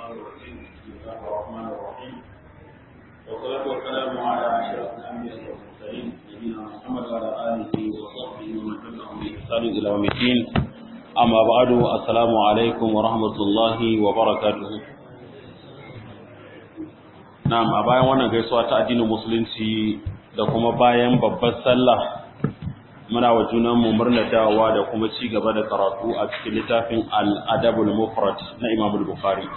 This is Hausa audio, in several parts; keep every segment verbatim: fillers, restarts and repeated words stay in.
الرجيم بسم الله الرحمن الرحيم والصلاة والسلام على أشرف الأنبياء والمرسلين نبينا محمد وعلى آله وصحبه ومن تبعهم بإحسان إلى يوم الدين أما بعد السلام عليكم ورحمة الله وبركاته نعم a bayan wannan gaisuwa ta addinin musulunci da kuma bayan babbar sallah muna wa junanmu murnar dawowa da kuma ci gaba da karatu a cikin littafin al-adabul mufrad na Imam al-Bukhari.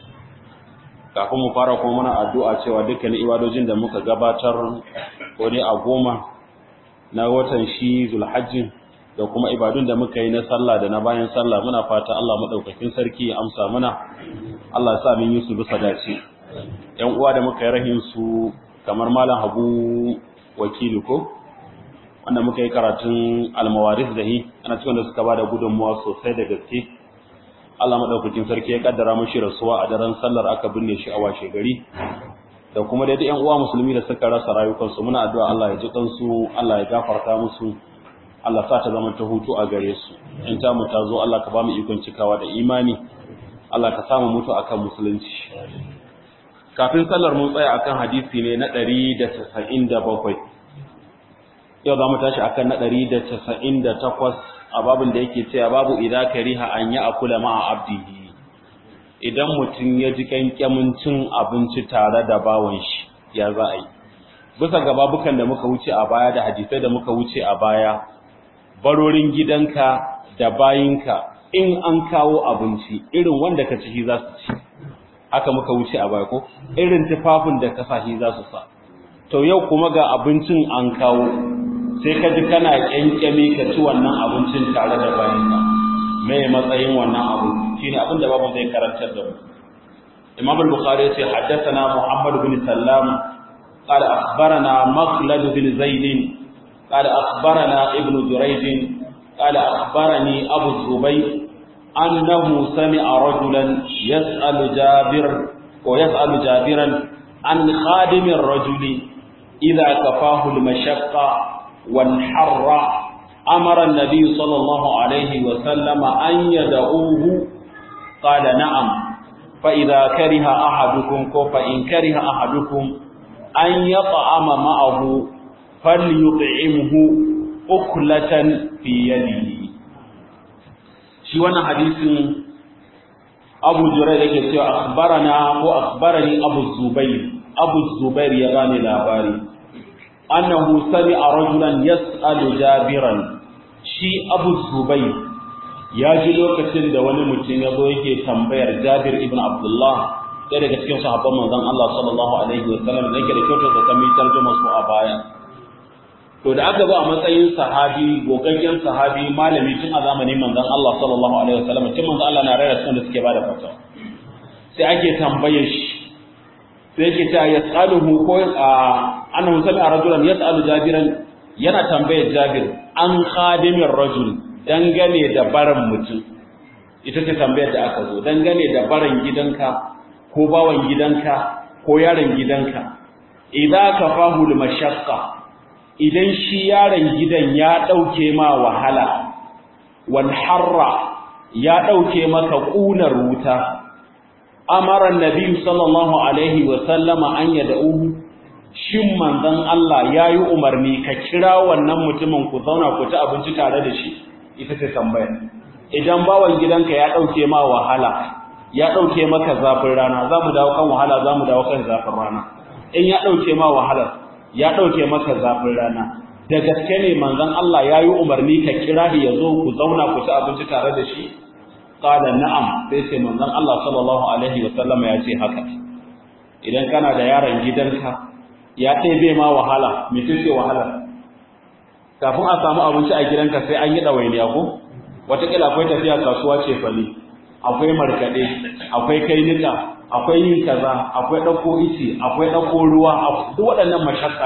Kafin mu fara kuma muna addu'a cewa dukkan ibadojin da muka gabatar ko ne a goma na watan shi Zulhajj da kuma ibadun da muka yi na sallah da na bayan sallah muna fata Allah madaukakin sarki ya amsa muna. Allah ya sa mun yi su bisa dace. Yan uwa da muka yi rahim su kamar Malam Habu wakili ko wanda muka yi karatun almawaris da hi ana cikin da suka ba da gudunmuwa sosai da gaske Allah madaukakin sarki ya kaddara mushi rasuwa a daren sallar aka binne shi a washe gari da kuma dai ƴan uwa musulmi da suka rasa rayukansu muna addu'a Allah ya ji kansu Allah ya gafarta musu Allah sa ta zama ta hutu a gare su in ta mu ta zo Allah ka ba mu ikon cikawa da imani Allah ka samu mutu akan musulunci kafin sallar mun tsaya akan hadisi ne na ɗari da casa'in da bakwai yau za mu tashi akan na ɗari da casa'in da takwas a babin da yake cewa babu idza kariha an ya akula ma'a abdihi idan mutum ya ji kankamin cin abinci tare da bawan shi ya za a yi bisa ga babukan da muka wuce a baya da hadisai da muka wuce a baya barorin gidanka da bayinka in an kawo abinci irin wanda ka ci za su ci haka muka wuce a baya ko irin tufafin da ka sa shi za su sa to yau kuma ga abincin an kawo sai ka ji kana kyankyame ka ci wannan abincin tare da bayanka mai matsayin wannan abu shine abin da babu zai karantar da mu Imam al-Bukhari yace haddathana Muhammad bin Sallam qala akhbarana Makhlad bin Zaid qala akhbarana Ibn Jurayj qala akhbarani Abu Zubayr annahu sami'a rajulan yas'alu Jabir wa yas'alu Jabiran an khadim ar-rajuli idha kafahu al-mashaqqa وانحر أمر النبي صلى الله عليه وسلم أن يدعوه قال نعم فإذا كره أحدكم فإن كره أحدكم أن يطعم معه فليطعمه أكلة في يده شي wannan hadisin Abu Jurayr yake cewa akhbarana ko akhbarani Abu Zubayr Abu Zubayr ya bani labari annahu sami'a rajulan yas'alu Jabiran shi Abu Zubayr ya ji lokacin da wani mutum ya zo yake tambayar Jabir ibn Abdullah ɗaya daga cikin sahabban manzon Allah sallallahu alaihi wa sallam da yake da kyautar da ta mai tarjuma su a baya to da aka zo a matsayin sahabi gogaggen sahabi malami tun a zamanin manzon Allah sallallahu alaihi wa sallam tun manzon Allah na rayar sun da suke bada fatawa sai ake tambayar shi sai yake ta yas'aluhu ko annahu sami'a rajulan yas'alu Jabiran yana tambayar Jabir an khadimir rajul dangane da baran mutum ita ce tambayar da aka zo dangane da baran gidanka ko bawan gidanka ko yaron gidanka idza kafahu al-mashaqqa idan shi yaron gidan ya dauke ma wahala wal harra ya dauke maka kunar wuta amara annabi sallallahu alaihi wa sallama an yad'uhu shin manzon Allah yayi umarni ka kira wannan mutumin ku zauna ku ci abinci tare da shi ita ce tambaya idan bawan gidanka ya dauke ma wahala ya dauke maka zafin rana zamu dawo kan wahala zamu dawo kan zafin rana in ya dauke ma wahala ya dauke maka zafin rana da gaske ne manzon Allah yayi umarni ka kira shi yazo ku zauna ku ci abinci tare da shi qala na'am sai sai manzon Allah sallallahu alaihi wasallam ya ce haka idan kana da yaron gidanka ya ɗebe ma wahala me ce wahala kafin a samu abinci a gidanka sai an yi dawainiya ko wataƙila akwai tafiya kasuwa ce fali akwai markaɗe akwai kai nika akwai yin kaza akwai ɗauko ice akwai ɗauko ruwa duk waɗannan mashakka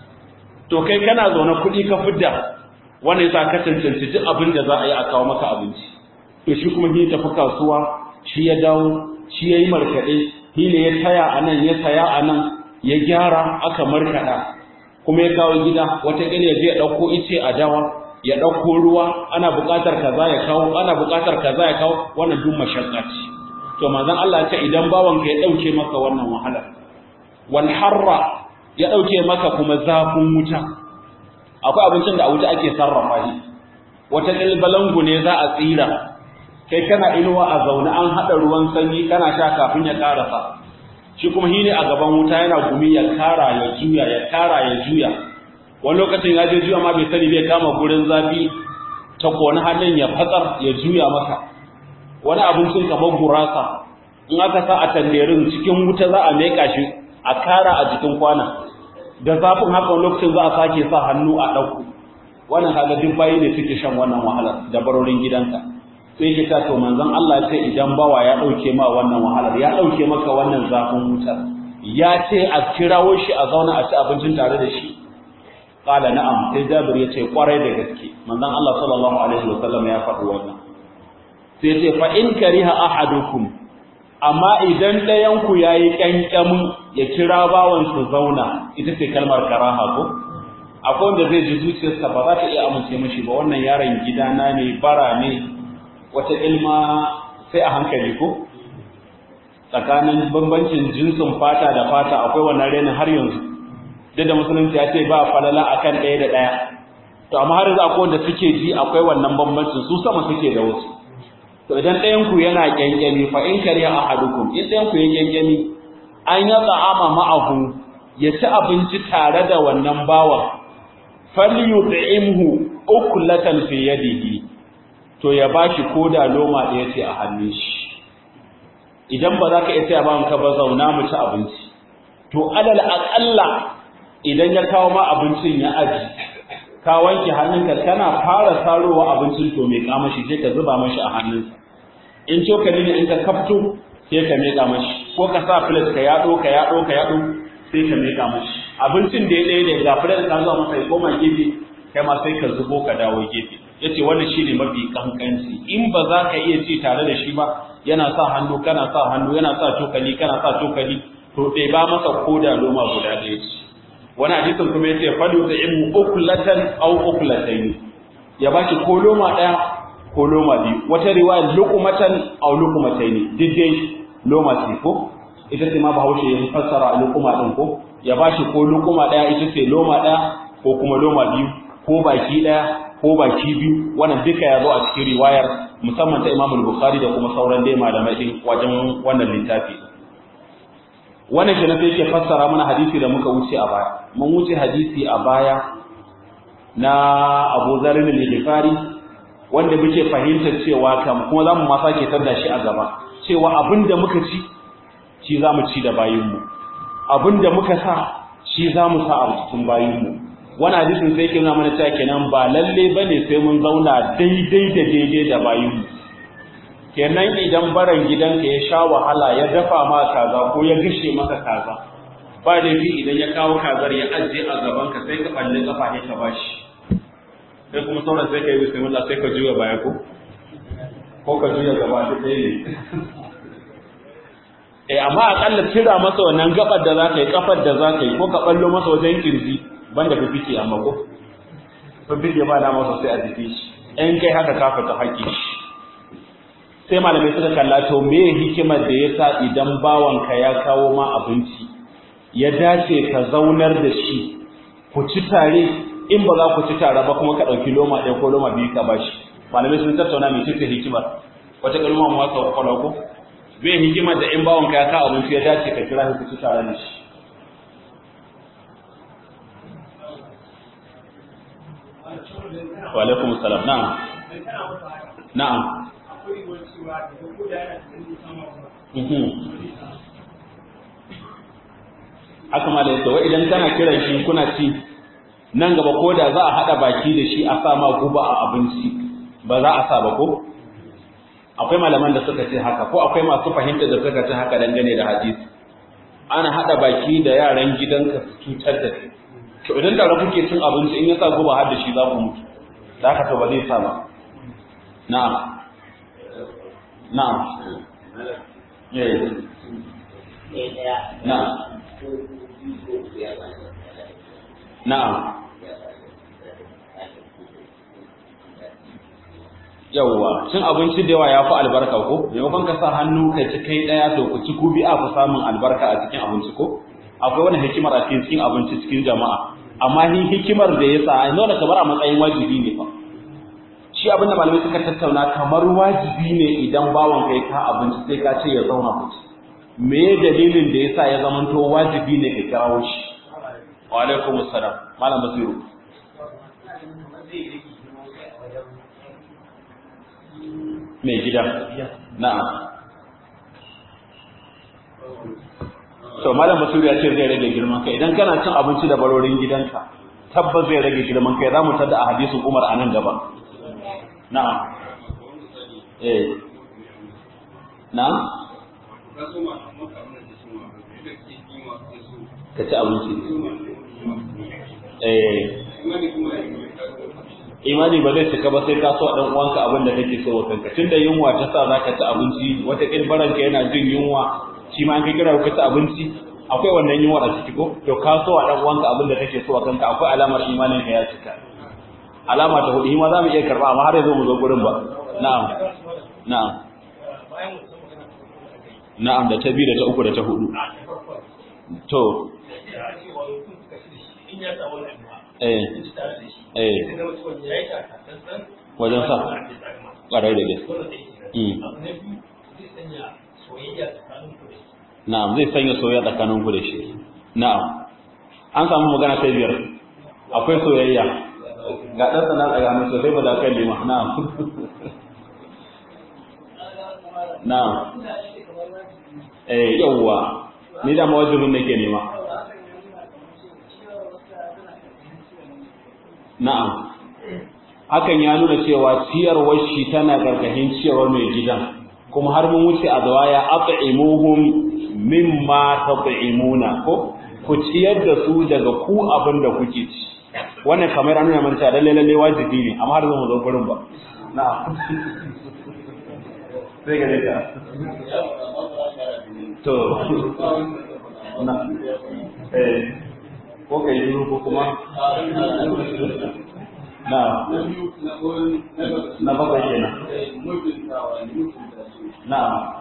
to kai kana zaune kuɗi ka fidda wannan yasa ka cancanci duk abin da za a yi a kawo maka abinci to shi kuma shi tafi kasuwa shi ya dawo shi yayi markade shi ne ya taya anan ya saya anan ya gyara aka markada kuma ya kawo gida wata kila ya je ya dauko ice a dawa ya dauko ruwa ana buƙatar kaza ya kawo ana buƙatar kaza ya kawo wannan duk mashakka ce to manzon Allah ya ce idan bawanka ya dauke maka wannan wahala wal harra ya dauke maka kuma zafin wuta akwai abincin da a wuta ake sarrafa shi wata kalbalangu ne za a tsira kai kana inuwa a zaune an hada ruwan sanyi kana sha kafin ya karasa shi kuma shine a gaban wuta yana gumi ya kara ya juya ya kara ya juya wani lokacin ya je juya ma bai sani bai kama gurin zafi ta kona hannun ya fatsar ya juya maka wani abincin kamar gurasa in aka sa a tanderin cikin wuta za a meka shi a kara a jikin kwana da zafin haka wani lokacin za a sake sa hannu a ɗauku wannan kaga duk bayi ne suke shan wannan wahalar da barorin gidanka sai ke ta to manzon Allah ce idan bawa ya dauke ma wannan wahalar ya dauke maka wannan zafin wutar ya ce a kirawo shi a zauna a ci abincin tare da shi qala na'am sai Jabir ya ce kwarai da gaske manzon Allah sallallahu alaihi wasallam ya faɗi wannan sai ya ce fa in kariha ahadukum amma idan ɗayan ku yayi kankamin ya kira bawan su zauna ita ce kalmar karaha ko akwai wanda zai ji zuciyarsa ba za ta iya amince mishi ba wannan yaron gidana ne bara ne wata ilma sai a hankali ko tsakanin bambancin jinsin fata da fata akwai wannan renin har yanzu duk da musulunci ya ce ba falala akan ɗaya da ɗaya to amma har yanzu akwai wanda suke ji akwai wannan bambancin su sama suke da wasu to idan ɗayan ku yana kyankyami fa in kariya ahadukum in ɗayan ku ya kyankyami an ya ta'ama ma'ahu ya ci abinci tare da wannan bawan falyut'imhu uklatan fi yadihi to ya bashi koda loma da yace a hannun shi idan ba za ka iya tsaya ba ka ba zauna mu ci abinci to alal aqalla idan ya kawo ma abincin ya aji ka wanke hannunka kana fara sarowa abincin to me ka mashi sai ka zuba mashi a hannunsa in cokali ne in ka kafto sai ka meka mashi ko ka sa plate ka yado ka yado ka yado sai ka meka mashi abincin da ya ɗaya da ga plate ka zuwa masa ya koma gefe kai ma sai ka zubo ka dawo gefe yace wannan shine mafi kankanci in ba za ka iya ci tare da shi ba yana sa hannu kana sa hannu yana sa cokali kana sa cokali to dai ba masa koda loma guda ɗaya ce wani hadisin kuma yace falu da imu uklatan aw uklatayn ya baki ko loma ɗaya ko loma biyu wata riwaya luqmatan aw luqmatayn didde loma ce ko ita ce ma Bahaushe ya fassara luqma din ko ya bashi ko luqma ɗaya ita ce loma ɗaya ko kuma loma biyu ko baki ɗaya ko baki biyu wannan duka ya zo a cikin riwayar musamman ta Imam Bukhari da kuma sauran dai malamai din wajen wannan littafi wannan kenan sai yake fassara mana hadisi da muka wuce a baya mun wuce hadisi a baya na Abu Dharr al-Ghifari wanda muke fahimtar cewa kam kuma zamu ma sake tada shi a gaba cewa abinda muka ci shi zamu ci da bayinmu abinda muka sa shi zamu sa a cikin bayinmu wannan hadisin sai yake nuna mana cewa kenan ba lalle bane sai mun zauna daidai da daidai da bayinmu kenan idan baran gidanka ya sha wahala ya dafa ma kaza ko ya gashe maka kaza ba laifi idan ya kawo kazar ya ajiye a gaban ka sai ka balle kafa ne ka bashi sai kuma sauran sai ka yi bismillah sai ka juya baya ko ko ka juya gaba ta sai ne eh amma akalla tira masa wannan gabar da zaka yi kafar da zaka yi ko ka ballo masa wajen kirji banda fifike amma ko fifike ba da masa sai a jiki shi in kai haka ka fita haƙi sai malamai suka kalla to me hikimar da yasa idan bawanka ya kawo ma abinci ya dace ka zaunar da shi ku ci tare in ba za ku ci tare ba kuma ka dauki loma ɗaya ko loma biyu ka bashi malamai sun tattauna me ce hikimar wata kalma mu wasa kwalwa ko me hikimar da in bawanka ya kawo abinci ya dace ka kira shi ku ci tare da shi wa alaikum assalam na'am na'am haka ma da yake wa idan kana kiran shi kuna ci nan gaba ko da za a hada baki da shi a sa ma guba a abinci ba za a sa ba ko akwai malaman da suka ce haka ko akwai masu fahimta da suka ce haka dangane da hadisi ana hada baki da yaran gidanka su cutar da kai to idan tare kuke cin abinci in ya sa guba har da shi za ku mutu da haka to ba zai sa ba na'am na'am eh na'am na'am yawwa cin abinci da yawa ya fi albarka ko maimakon ka sa hannu ka ci kai daya to ku ci ku bi a fi samun albarka a cikin abinci ko akwai wani hikimar a cikin cikin abinci cikin jama'a amma hi hikimar da yasa ai nuna kamar a matsayin wajibi ne fa shi abin da malamai suka tattauna kamar wajibi ne idan bawon kai ka abinci sai ka ce ya zauna ku ci me dalilin da yasa ya zamanto wajibi ne ka kirawo shi wa alaikum assalam malam basiru mai gida na'am to malam basiru ya ce zai rage girman kai idan kana cin abinci da barorin gidanka tabbas zai rage girman kai zamu tada a hadisin Umar anan gaba na'am eh na'am ka ci abinci eh imani ba zai cika ba sai ka so dan uwanka abin da kake so kanka tunda yunwa ta sa zaka ci abinci wata kilbaranka yana jin yunwa shi ma an kai kira ka ci abinci akwai wannan yunwa a ciki ko to ka so dan uwanka abin da kake so kanka akwai alamar imanin ka ya cika alama ta hudu ma za mu iya karba amma har yanzu mu zo gurin ba na'am na'am na'am da ta biyu da ta uku da ta hudu to eh eh wajen sa ƙwarai da gaske na'am zai sanya soyayya tsakanin ku da shi na'am an samu magana ta biyar akwai soyayya ga ɗan sana a gano sosai ba da kan lima na'am na'am eh yawwa ni da mawajibin nake nema na'am hakan ya nuna cewa ciyarwar shi tana karkashin ciyarwar mai gidan kuma har mun wuce a zawaya at'imuhum mimma tat'imuna ko ku ciyar da su daga ku abin da kuke ci wannan kamar an nuna mana cewa lalle lalle wajibi ne amma har zan zo gurin ba na'am sai ga daka to na eh ko kai duru ko kuma na na bakwai kenan na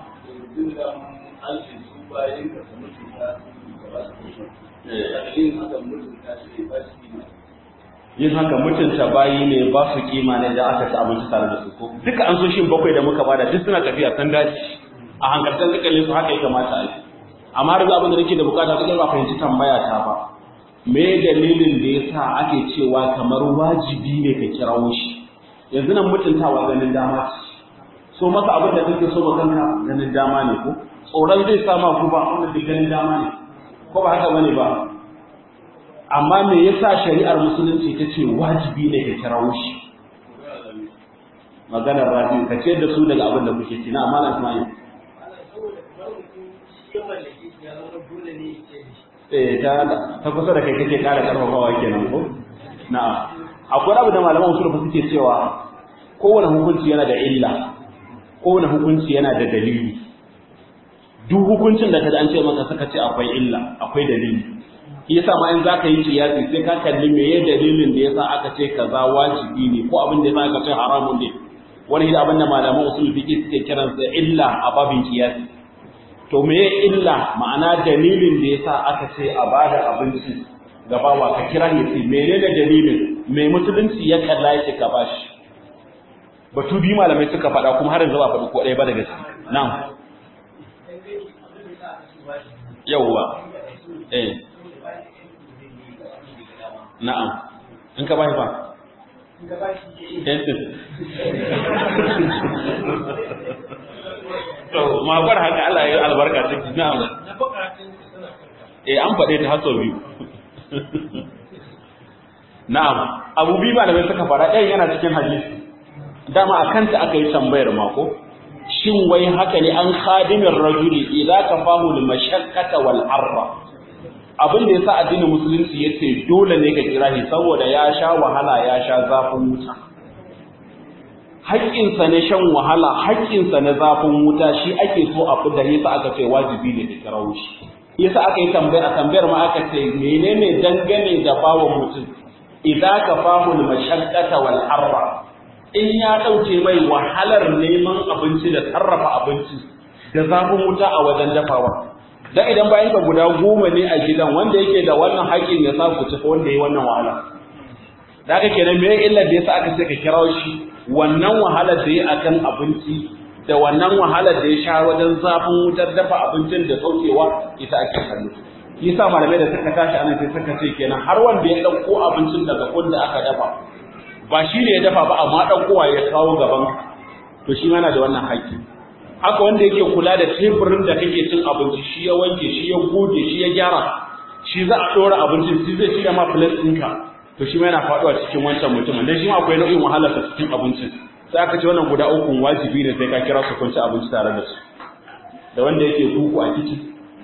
yin haka mutunta bayi ne ba su kima ne da aka ci abinci tare da su ko duka an so shin bakwai da muka bada duk suna tafiya san dace a hankaltan dukkanin su haka ya kamata a yi amma har abin da nake da bukata sai ba fahimci tambaya ta ba me dalilin da yasa ake cewa kamar wajibi ne ka kirawo shi yanzu nan mutuntawa ganin dama so masa abin da kake so ba kanka ganin dama ne ko tsoron zai sama ku ba wannan da ganin dama ne ko ba haka bane ba amma me yasa shari'ar musulunci ta ce wajibi ne ka kirawo shi maganar rafi ka ce da su daga abin da kuke ci na amana Ismail eh ta ta kusa da kai kake ƙara karfafawa kenan ko na'am akwai abu da malaman usul fa suke cewa kowane hukunci yana da illa kowane hukunci yana da dalili duk hukuncin da kaji an ce maka saka ce akwai illa akwai dalili shi yasa ma in zaka yi kiyasi sai ka kalli meye dalilin da yasa aka ce kaza wajibi ne ko abin da yasa aka ce haramun ne wani da abin da malaman usul fiqh suke kiransa illa a babin kiyasi to meye illa ma'ana dalilin da yasa aka ce a bada abinci ga bawa ka kira ne sai menene dalilin mai musulunci ya kalla yake ka bashi batu bi malamai suka faɗa kuma har yanzu ba faɗi ko ɗaya ba daga ciki na'am yawwa eh na'am in ka bashi ba in ka bashi to ma bar haka Allah ya albarka ciki na'am eh an faɗe ta haso biyu na'am abu bi malamai suka fara ɗayan yana cikin hadisi dama akan ta aka yi tambayar mako shin wai haka ne an khadimin rajuli idza kafahu lil mashaqqata wal arra abin da yasa addinin musulunci yace dole ne ka kira shi saboda ya sha wahala ya sha zafin wuta haƙƙinsa ne shan wahala haƙƙinsa na zafin wuta shi ake so a fidda yasa aka ce wajibi ne ka kira shi yasa aka yi tambaya tambayar ma aka ce menene dangane da bawon mutum idza kafahu al mashaqqata wal arra in ya ɗauke mai wahalar neman abinci da sarrafa abinci da zafin wuta a wajen dafawa. Dan idan bayan ka guda goma ne a gidan wanda yake da wannan haƙƙin ya sa ku ci wanda yayi wannan wahala. Da haka kenan me illar da yasa aka ce ka kirawo shi wannan wahalar da yayi akan abinci da wannan wahalar da ya sha wajen zafin wutar dafa abincin da saukewa ita ake kallo. Yasa malamai da suka tashi anan sai suka ce kenan har wanda ya dauko abincin daga kunda aka dafa ba shi ne ya dafa ba amma daukowa ya kawo gaban to shi yana da wannan haƙƙi. Haka wanda yake kula da teburin da kake cin abinci shi ya wanke shi ya goge shi ya gyara shi za a dora abincin shi zai shirya ma plate ɗinka to shi ma yana faɗuwa cikin wancan mutumin dan shi ma akwai nau'in wahala ta cikin abincin sai aka ce wannan guda uku wajibi ne sai ka kira su kun ci abinci tare da su da wanda yake kuku a kitchen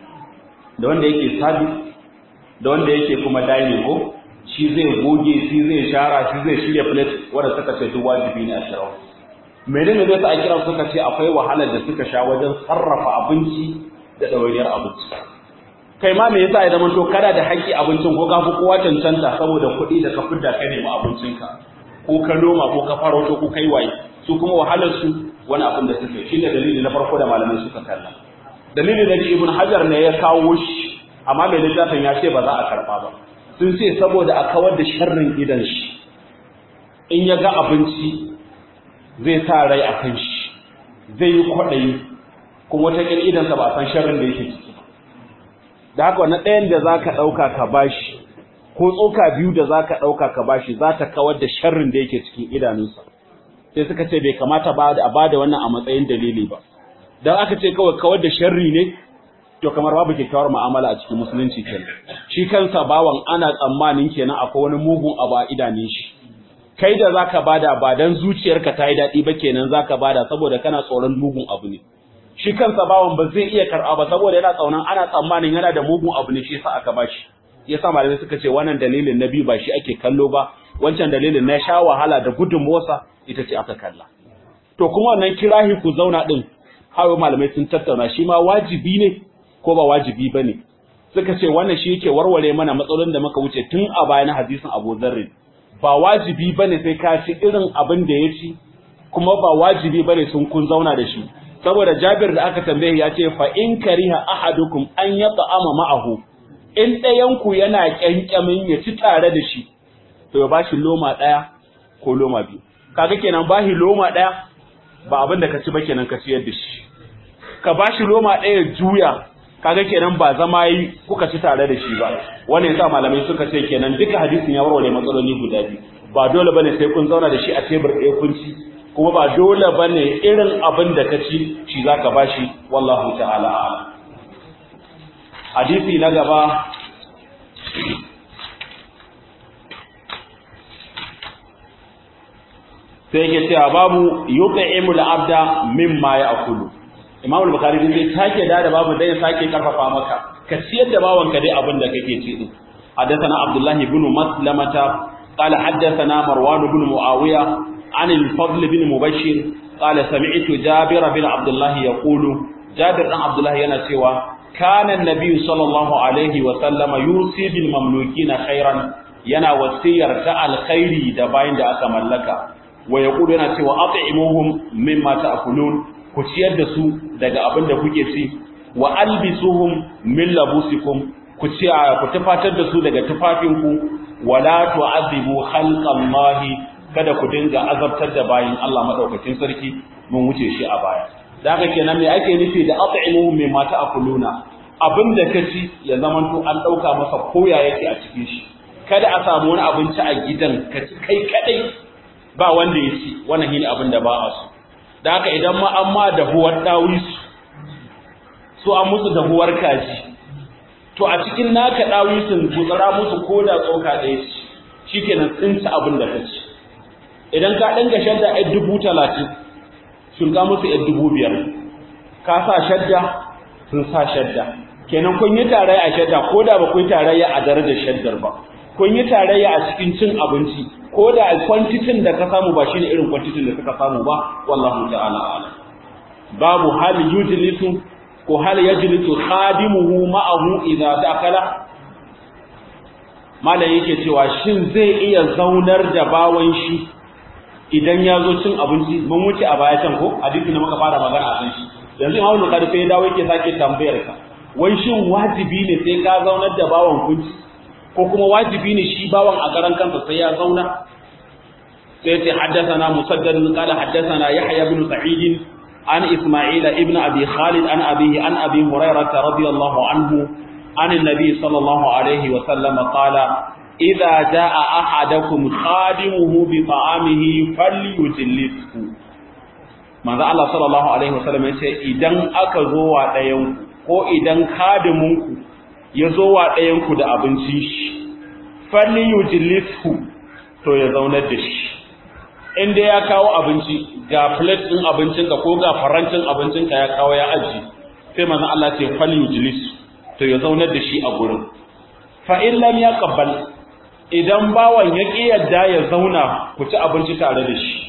da wanda yake sabi da wanda yake kuma dining ko shi zai goge shi zai shara shi zai shirya plate wanda suka ce duk wajibi ne a shirawa me ne zai sa a kira suka ce akwai wahalar da suka sha wajen sarrafa abinci da ɗawainiyar abinci kai ma me yasa ya zama to kada da haƙƙi abincin ko ka fi kowa cancanta saboda kuɗi da ka fidda ka nemi abincinka ko ka noma ko ka farauto ko kai waye su kuma wahalar su wani abin da suke shine dalili na farko da malamai suka kalla dalili da Ibn Hajar ne ya kawo shi amma mai littafin ya ce ba za a karba ba sun ce saboda a kawar da sharrin idan shi in ya ga abinci zai sa rai a kan shi zai yi kwaɗayi kuma wata ƙin idansa ba a san sharrin da yake ciki da haka wani ɗayan da za ka ɗauka ka bashi ko tsoka biyu da za ka ɗauka ka bashi za ta kawar da sharrin da yake cikin idanunsa sai suka ce bai kamata ba da a ba da wannan a matsayin dalili ba don aka ce kawai kawar da sharri ne to kamar babu kyakkyawar mu'amala a cikin musulunci kenan shi kansa bawan ana tsammanin kenan akwai wani mugun abu a idanun shi kai da zaka bada ba dan zuciyarka ta yi daɗi ba kenan zaka bada saboda kana tsoron mugun abu ne shi kansa bawan ba zai iya karɓa ba saboda yana tsaunan ana tsammanin yana da mugun abu ne shi yasa aka bashi yasa malamai suka ce wannan dalilin na biyu ba shi ake kallo ba wancan dalilin na sha wahala da gudun motsa ita ce aka kalla to kuma wannan kirahi ku zauna din hawo malamai sun tattauna shi ma wajibi ne ko ba wajibi bane suka ce wannan shi yake warware mana matsalolin da muka wuce tun a bayan hadisin Abu Dharr ba wajibi bane sai ka ci irin abin da ya ci kuma ba wajibi bane sun kun zauna da shi saboda Jabir da aka tambaye ya ce fa in kariha ahadukum an yata'ama ma'ahu in ɗayan ku yana kyankyamin ya ci tare da shi to ya bashi loma daya ko loma biyu kaga kenan bashi loma daya ba abin da ka ci ba kenan ka ciyar da shi ka bashi loma daya juya kaga kenan ba zama yi kuka ci tare da shi ba wannan yasa malamai suka ce kenan duka hadisin ya warware matsaloli guda biyu ba dole bane sai kun zauna da shi a tebur ɗaya kun ci kuma ba dole bane irin abin da ka ci shi zaka bashi wallahu ta'ala a'lam hadisi na gaba sai yake cewa babu yut'imul abda mimma ya'kulu Imam al-Bukhari din sai take da da babu dai sake karfafa maka ka ciyar da bawanka dai abin da kake ci din hadathana Abdullah ibn Maslamata qala hadathana Marwan ibn Muawiya an al-Fadl ibn Mubashir qala sami'tu Jabir bin Abdullah yaqulu Jabir dan Abdullah yana cewa kana an-nabiy sallallahu alaihi wa sallama yusi bil mamlukina khairan yana wasiyar ta alkhairi da bayin da aka mallaka wa yaqulu yana cewa at'imuhum mimma ta'kulun ku ciyar da su daga abin da kuke ci wa albisuhum min labusikum ku ci ku tufatar da su daga tufafinku wala tu'adhibu khalqallahi kada ku dinga azabtar da bayin Allah madaukakin sarki mun wuce shi a baya da haka kenan me ake nufi da at'imuhum mimma ta'kuluna abin da kaci ya zamanto an dauka masa koya yake a cikin shi kada a samu wani abinci a gidan ka ci kai kadai ba wanda ya ci wannan shine abin da ba a so da haka idan ma an ma dahuwar dawisu so an musu dahuwar kaji to a cikin naka dawisun gutsara musu koda tsoka ɗaya ce shikenan tsinta abin da kaci idan ka dinga shadda a dubu talatin sun ga musu a dubu biyar ka sa shadda sun sa shadda kenan kun yi tarayya a shadda koda ba kun yi tarayya a darajar shaddar ba kun yi tarayya a cikin cin abinci ko da kwantitin da ka samu ba shine irin kwantitin da suka samu ba wallahu ta'ala a'lam babu hal yujlisu ko hal yajlisu khadimuhu ma'ahu idza dakala malai yake cewa shin zai iya zaunar da bawan shi idan ya zo cin abinci mun wuce a baya can ko hadisi ne muka fara magana a kan shi yanzu Imam Bukhari sai ya dawo yake sake tambayar ka wai shin wajibi ne sai ka zaunar da bawan kunci ko kuma wajibi ne shi bawan a garan kansa sai ya zauna sai ce haddathana musaddad qala haddathana yahya ibn sa'id an isma'il ibn abi khalid an abihi an abi hurairah radiyallahu anhu an an-nabi sallallahu alayhi wa sallam qala idza jaa ahadakum khadimuhu bi ta'amihi falyujlishu manzo Allah sallallahu alaihi wa sallam yace idan aka zo wa dayan ko idan khadiminku ya zo wa dayan ku da abinci falyujlishu to ya zaunar da shi inda ya kawo abinci ga plate din abincinka ko ga farancin abincinka ya kawo ya aji sai manzo Allah ce falyujlis to ya zaunar da shi a gurin fa in lam yaqbal idan bawan ya ki yadda ya zauna ku ci abinci tare da shi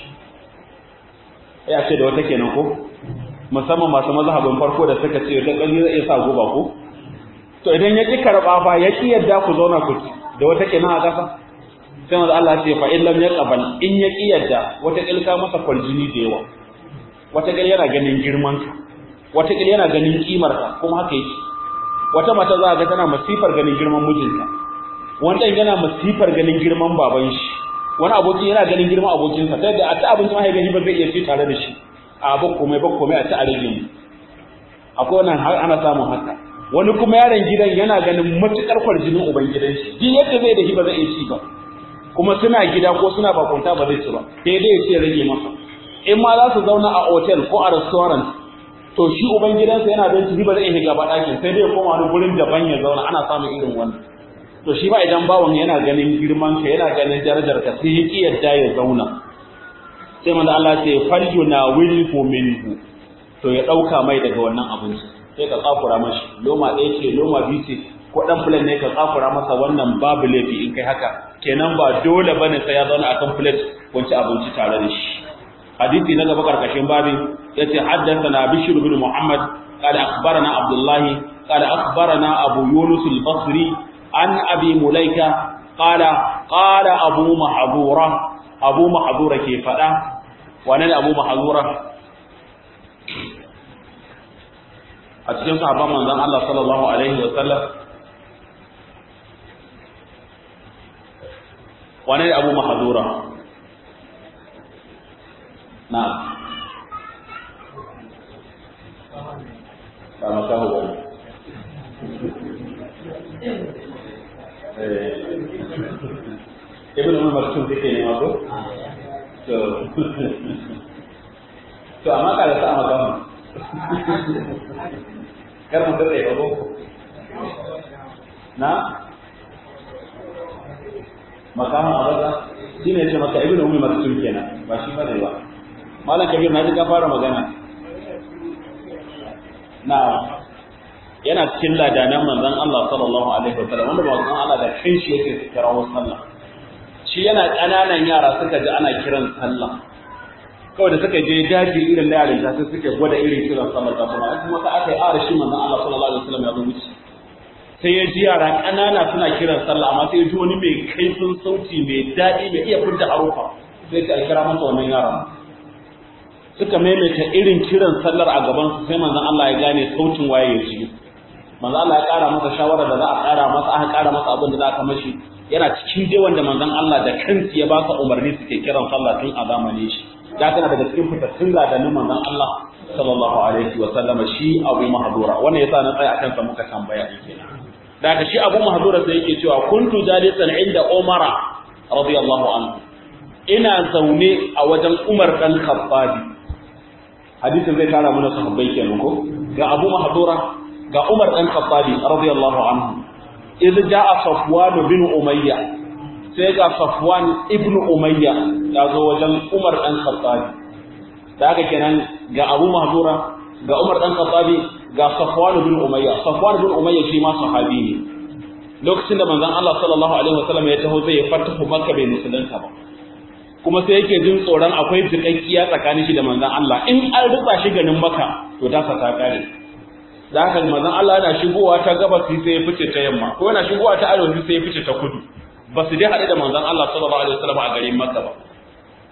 ya ce da wata kenan ko musamman masu mazhabin farko da suka ce da kalli zai sa goba ko to idan ya ki karba fa ya ki yadda ku zauna ku ci da wata kenan a kasa sai manzo Allah ce fa in lam yaqbal in ya ki yadda wata kilka masa kwaljini da yawa wata kil yana ganin girman ka wata kil yana ganin kimar ka kuma haka yake wata mata za ga tana masifar ganin girman mijinta wanda yana masifar ganin girman baban shi wani aboki yana ganin girman abokinsa sai da a ta abinci ma gani ba zai iya ci tare da shi a bakko mai bakko mai a ta arege mu akwai wannan har ana samun haka wani kuma yaron gidan yana ganin matukar kwarjinin uban gidan shi din yadda zai da shi ba zai iya ci ba kuma suna gida ko suna bakunta ba zai ci ba sai dai ya ce rage masa in ma za su zauna a hotel ko a restaurant to shi uban gidansa yana don ci ba zai iya gaba ɗakin sai dai ya koma wani gurin daban ya zauna ana samun irin wannan to shi ba idan bawan yana ganin girman ka yana ganin darajar ka sai ya yadda ya zauna sai manzo Allah ce falyuna wilhu minhu to ya dauka mai daga wannan abinci sai ka tsakura mashi loma ɗaya ce loma biyu ce ko dan plate ne ka tsakura masa wannan babu laifi in kai haka kenan ba dole bane sai ya zauna akan plate wanci abinci tare da shi hadisi na gaba karkashin babin yace haddathana bishr ibn muhammad qala akhbarana abdullah qala akhbarana abu yunus al-basri an abi mulaika qala qala abu mahdura abu mahdura ke fada wannan abu mahdura a cikin sahabban manzon Allah sallallahu alaihi wa sallam wannan abu mahdura na sama kahu ibn umar maktum take ne ma ko to to amma kada sa maka kar mu dare ba ko na makamu abaza shine ce maka ibn umar maktum kenan ba shi bane ba malam kabir na ji ka fara magana na yana cikin ladanan manzon Allah sallallahu alaihi wasallam wanda manzon Allah da kanshi yake kirawo sallah shi yana kananan yara suka ji ana kiran sallah kawai da suka je daji irin da yaran sai suke gwada irin kiran sallah ta kuma kuma sai aka yi ara shi manzon Allah sallallahu alaihi wasallam ya zo wuce sai ya ji yara kanana suna kiran sallah amma sai ya ji wani mai kaifin sauti mai dadi mai iya fidda harufa sai ta kira masa wannan yaran suka maimaita irin kiran sallar a gaban su sai manzon Allah ya gane sautin waye ya ji manzo Allah ya kara masa shawara da za a kara masa aka kara masa abin da za ka mashi yana cikin dai wanda manzon Allah da kansa ya ba sa umarni suke kiran sallah tun a zamanin shi da kana daga cikin fitattun ladanin manzon Allah sallallahu alaihi wa sallam shi Abu Mahdura wannan yasa na tsaya akan sa muka tambaya yake daga shi Abu Mahdura sai yake cewa kuntu jalisan inda Umara radiyallahu anhu ina zaune a wajen Umar dan Khattabi hadisin zai tara mana sahabbai kenan ko ga Abu Mahdura ga Umar dan Khattabi radiyallahu anhu idh jaa Safwan bin Umayya sai ga Safwan ibn Umayya ya zo wajen Umar dan Khattabi da haka kenan ga Abu Mahdura ga Umar dan Khattabi ga Safwan bin Umayya Safwan bin Umayya shi ma sahabi ne lokacin da manzon Allah sallallahu alaihi wasallam ya taho zai fatahu Makka bai musulunta ba kuma sai yake jin tsoron akwai jikakkiya tsakanin shi da manzon Allah in an rutsa shi ganin Makka to ta sa ta kare da haka manzon Allah yana shigowa ta gabas sai ya fice ta yamma ko yana shigowa ta arewa sai ya fice ta kudu ba su dai hade da manzon Allah sallallahu alaihi wasallam a garin Makka ba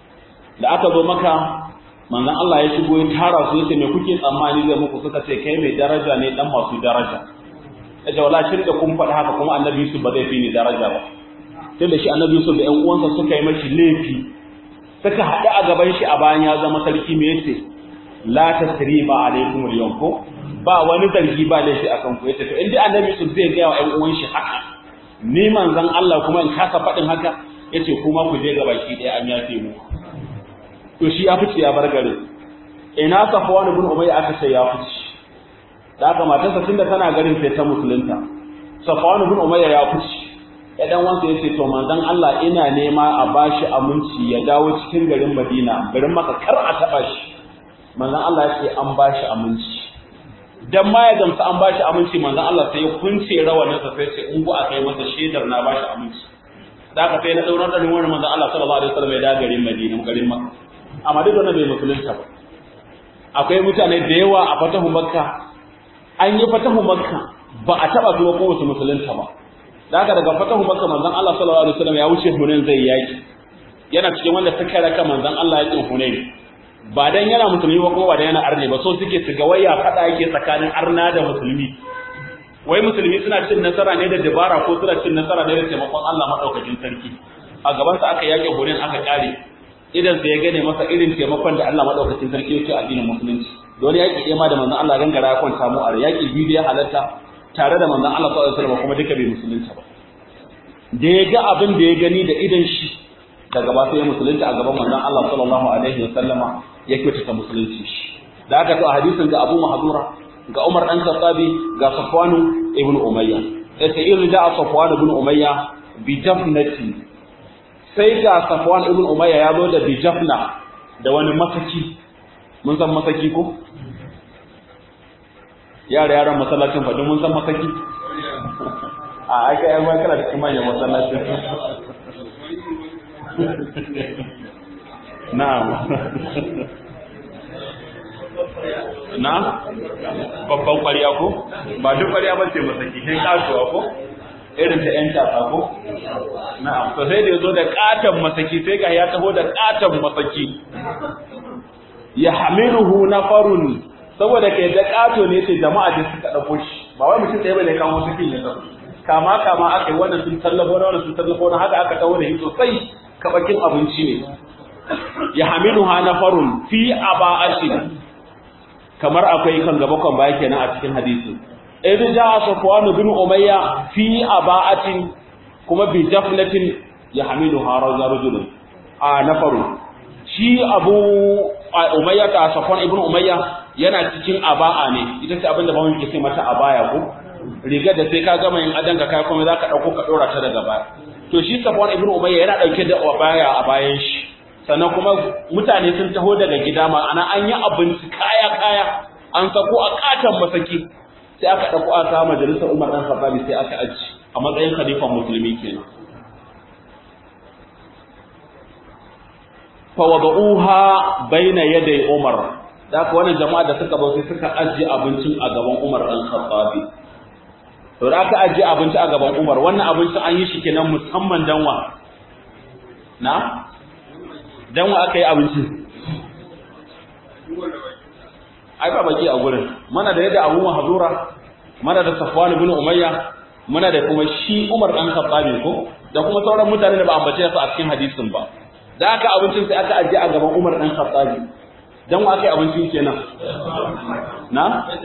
da aka zo maka manzon Allah ya shigo ya tara su yace me kuke tsammani zai muku suka ce kai mai daraja ne dan masu daraja yace wallahi shin da kun faɗi haka kuma annabi Yusuf ba zai fi ni daraja ba tunda shi annabi Yusuf da ƴan uwansa suka yi mashi laifi suka haɗu a gaban shi a bayan ya zama sarki me yace la tasriba alaikum al-yawm ko ba wani zargi ba laifi akan ku yace to inda annabi Yusuf zai ga wa ƴan uwan shi haka ni manzon Allah kuma in kasa faɗin haka yace kuma ku je gaba ki ɗaya an yafe mu to shi ya fice ya bar gare ina Safwan ibn Umayya aka ce ya fice da haka matarsa tunda tana garin sai ta musulunta Safwan ibn Umayya ya fice ya dan wansa yace to manzon Allah ina nema a bashi aminci ya dawo cikin garin Madina garin Makka kar a taba shi manzon Allah yace an bashi aminci dan ma ya gamsu an bashi aminci manzon Allah sai ya kunce rawanin sa sai ce in bu aka yi masa shedar na bashi aminci da haka sai na daura da wannan manzon Allah sallallahu alaihi wasallam ya da garin Madina garin Makka amma duk wannan bai musulunta ba akwai mutane da yawa a fatahu Makka an yi fatahu Makka ba a taba su ko wasu musulunta ba da haka daga fatahu Makka manzon Allah sallallahu alaihi wasallam ya wuce Hunain zai yaki yana cikin wanda suka raka manzon Allah yakin Hunain ba dan yana musulmi ba ko ba dan yana arne ba so suke su ga waya fada yake tsakanin arna da musulmi wai musulmi suna cin nasara ne da dabara ko suna cin nasara ne da taimakon Allah madaukakin sarki a gaban sa aka yake Hunain aka kare idan sai ya gane masa irin taimakon da Allah madaukakin sarki yake addinin musulunci dole yaki ɗaya ma da manzon Allah gangara ya kwanta mu a yaki biyu ya halatta tare da manzon Allah sallallahu alaihi wasallam kuma duka bai musulunta ba da ya ga abin da ya gani da idan shi daga ba sai ya musulunta a gaban manzon Allah sallallahu alaihi wasallama ya kyautata musulunci shi da aka to a hadisin ga Abu Mahdura ga Umar dan Khattabi ga Safwan ibn Umayya sai irja Safwan ibn Umayya bi jafnati sai ga Safwan ibn Umayya ya zo da bi jafna da wani masaki mun san masaki ko yara yaran masallacin fa mun san masaki a aka yi ma kana da kuma ya masallacin na'am na babban kwariya ko ba duk kwariya ba ce masaki sai kasuwa ko irin ta yan tafa ko na'am to sai da yazo da katan masaki sai ga ya taho da katan masaki ya hamiluhu nafarun saboda kai da kato ne sai jama'a da suka dauko shi ba wai mutum ɗaya bane kan wasu kin ya dauko kama kama akai wannan sun tallafo wannan sun tallafo haka aka taho da shi sosai kabakin abinci ne ya hamiluha nafarun fi aba'atin kamar akwai kan gaba kan baya kenan a cikin hadisi idan ja'a Safwan bin Umayya fi aba'atin kuma bi jafnatin ya hamiluha rajulun a nafarun shi Abu Umayya ta Safwan ibn Umayya yana cikin aba'a ne ita ce abinda ba mun ke sai mata abaya ko riga da sai ka gama yin adanka kai kuma zaka dauko ka dora ta daga baya to shi Safwan ibn Umayya yana dauke da abaya a bayan shi sannan kuma mutane sun taho daga gida ma ana an yi abinci kaya kaya an sako a katan masaki sai aka dauko aka majalisar Umar dan Khattab sai aka aji a matsayin khalifan musulmi kenan fa wada'uha baina yaday Umar da ka wannan jama'a da suka bauta suka aji abincin a gaban Umar dan Khattab to da aka aji abinci a gaban Umar wannan abincin an yi shi kenan musamman danwa na dan wa aka yi abincin ai ba baki a gurin mana da yadda Abu Mahdura mana da Safwan ibn Umayya mana da kuma shi Umar dan Khattab ko da kuma sauran mutane da ba ambace su a cikin hadisin ba da aka abincin sai aka aje a gaban Umar dan Khattab dan wa aka yi abincin kenan na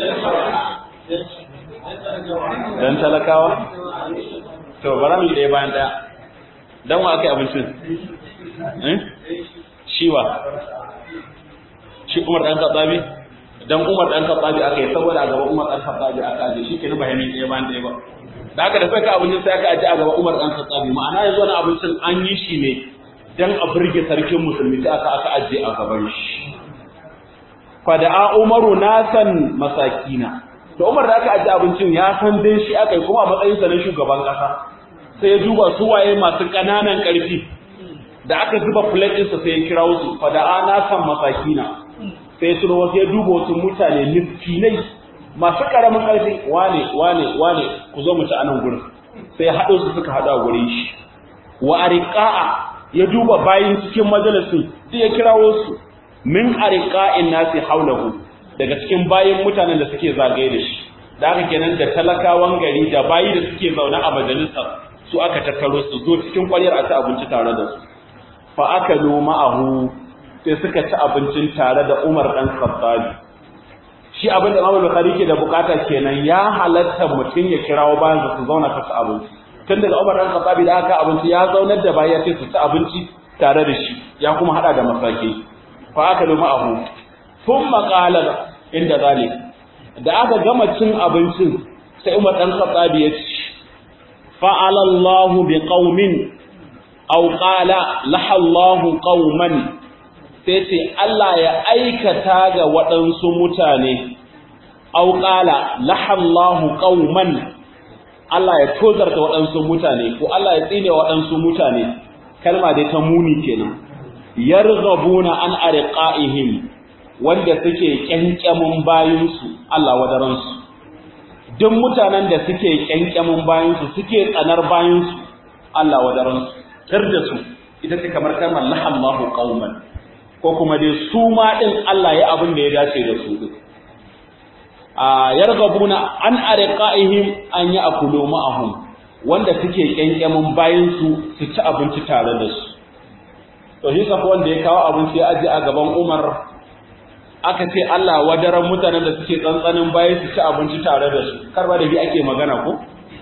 dan talakawa to bara mu dai bayan daya dan wa aka yi abincin eh shiwa shi Umar dan Khattabi dan Umar dan Khattabi aka yi saboda a gaban Umar dan Khattabi aka aje shi kenan ba yamin ɗaya bayan ɗaya ba da haka da sai ka abincin sai aka aje a gaban Umar dan Khattabi ma'ana yanzu wannan abincin an yi shi ne dan a burge sarkin musulmi sai aka aka aje a gaban shi fa da Umaru nasan masakina to Umar da aka aje abincin ya san dai shi aka yi kuma a matsayin sa na shugaban kasa sai ya duba su waye masu kananan karfi da aka zuba plate ɗinsa sai ya kira su fa da ana san masakina sai ya tuno wasu ya duba wasu mutane miskinai masu karamin ƙarfi wane wane wane ku zo mu ci anan gurin sai ya haɗo su suka haɗu a gurin shi wa ariqa'a ya duba bayin cikin majalisin sai ya kirawo su min ariqa'in nasi haulahu daga cikin bayin mutanen da suke zagaye da shi da haka kenan da talakawan gari da bayi da suke zaune a majalisar su aka tattaro su zo cikin kwaliyar a ci abinci tare da su fa akalu ma'ahu sai suka ci abincin tare da Umar dan Khattab shi abin da Imam Bukhari ke da bukata kenan ya halatta mutum ya kirawo bayan su zauna su ci abinci tun daga Umar dan Khattab da aka abinci ya zaunar da bayi ya ce su ci abinci tare da shi ya kuma hada da masaki fa akalu ma'ahu thumma qala inda zalik da aka gama cin abincin sai Umar dan Khattab ya ce fa'ala Allahu biqaumin aw qala lahallahu qauman sai ce Allah ya aikata ga waɗansu mutane aw qala lahallahu qauman Allah ya tozarta waɗansu mutane ko Allah ya tsine waɗansu mutane kalma dai ta muni kenan yarghabuna an arqaihim wanda suke kyankyamin bayinsu Allah wadaransu duk mutanen da suke kyankyamin bayinsu suke tsanar bayinsu Allah wadaransu kar da su ita ce kamar kalmar lahallahu qauman ko kuma dai su ma din Allah ya abin da ya dace da su din a yargabuna an arqaihim an ya'kulu ma'ahum wanda suke kyankyamin bayinsu su ci abinci tare da su to shi kafa wanda ya kawo abinci ya aje a gaban Umar aka ce Allah wadaran mutanen da suke tsantsanin bayi su ci abinci tare da su karba da bi ake magana ko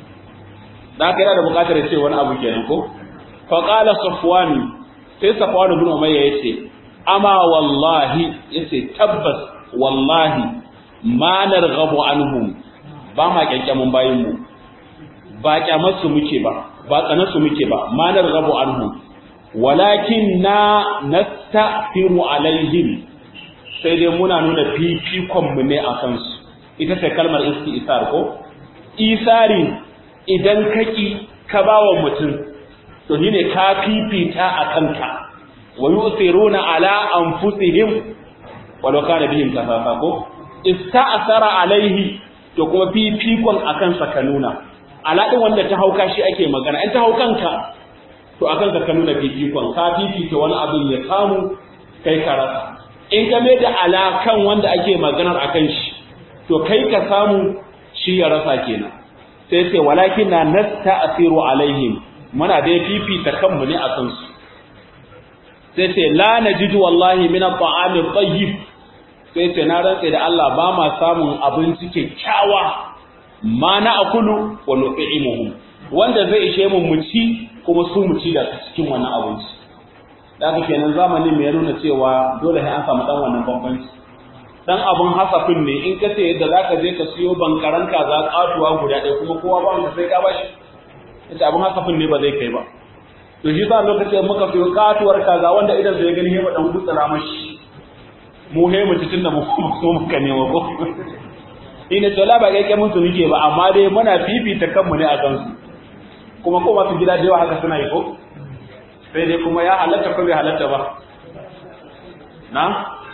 da haka yana da bukatar ya ce wani abu kenan ko fa qala safwan sai safwan ibn umayya yace ama wallahi yace tabbas wallahi ma narghabu anhum ba ma kyankyamin bayin mu ba kyamar su muke ba ba tsanar su muke ba ma narghabu anhum walakin na nastaghfiru alaihim sai dai muna nuna fifikon mu ne a kansu ita ce kalmar istisar ko isari idan kaki ka bawa mutum to shine ka fifita a kanka wa yusiruna ala anfusihim walau kana bihim kafafa ko ista'sara alaihi to kuma fifikon akan sa ka nuna ala din wanda ta hauka shi ake magana in ta haukanka to akan ka ka nuna fifikon ka fifita wani abin ya samu kai ka rasa in ka mai da alakan wanda ake maganar akan shi to kai ka samu shi ya rasa kenan sai sai walakin na nasta'siru alaihim muna dai fifita kanmu ne akan su sai sai la najidu wallahi min at-ta'ami at-tayyib sai sai na rantsa da Allah ba ma samun abinci kyakkyawa ma na akulu wa nu'imuhum wanda zai ishe mu mu ci kuma su mu ci da cikin wannan abinci da haka kenan zamanin mai nuna cewa dole sai an samu dan wannan bambanci dan abun hasafin ne in ka ce yadda zaka je ka siyo bankaran kaza katuwa guda ɗaya kuma kowa ba wanda sai ka bashi ita abun hasafin ne ba zai kai ba to shi sa lokacin muka siyo katuwar kaza wanda idan zai gani heba dan gutsara mashi mu he mu titin da mu kuma muka nemo ko ina to la ba kai kai mun su nike ba amma dai muna fifita kanmu ne a kansu kuma ko masu gida da yawa haka suna yi ko sai dai kuma ya halatta ko bai halatta ba na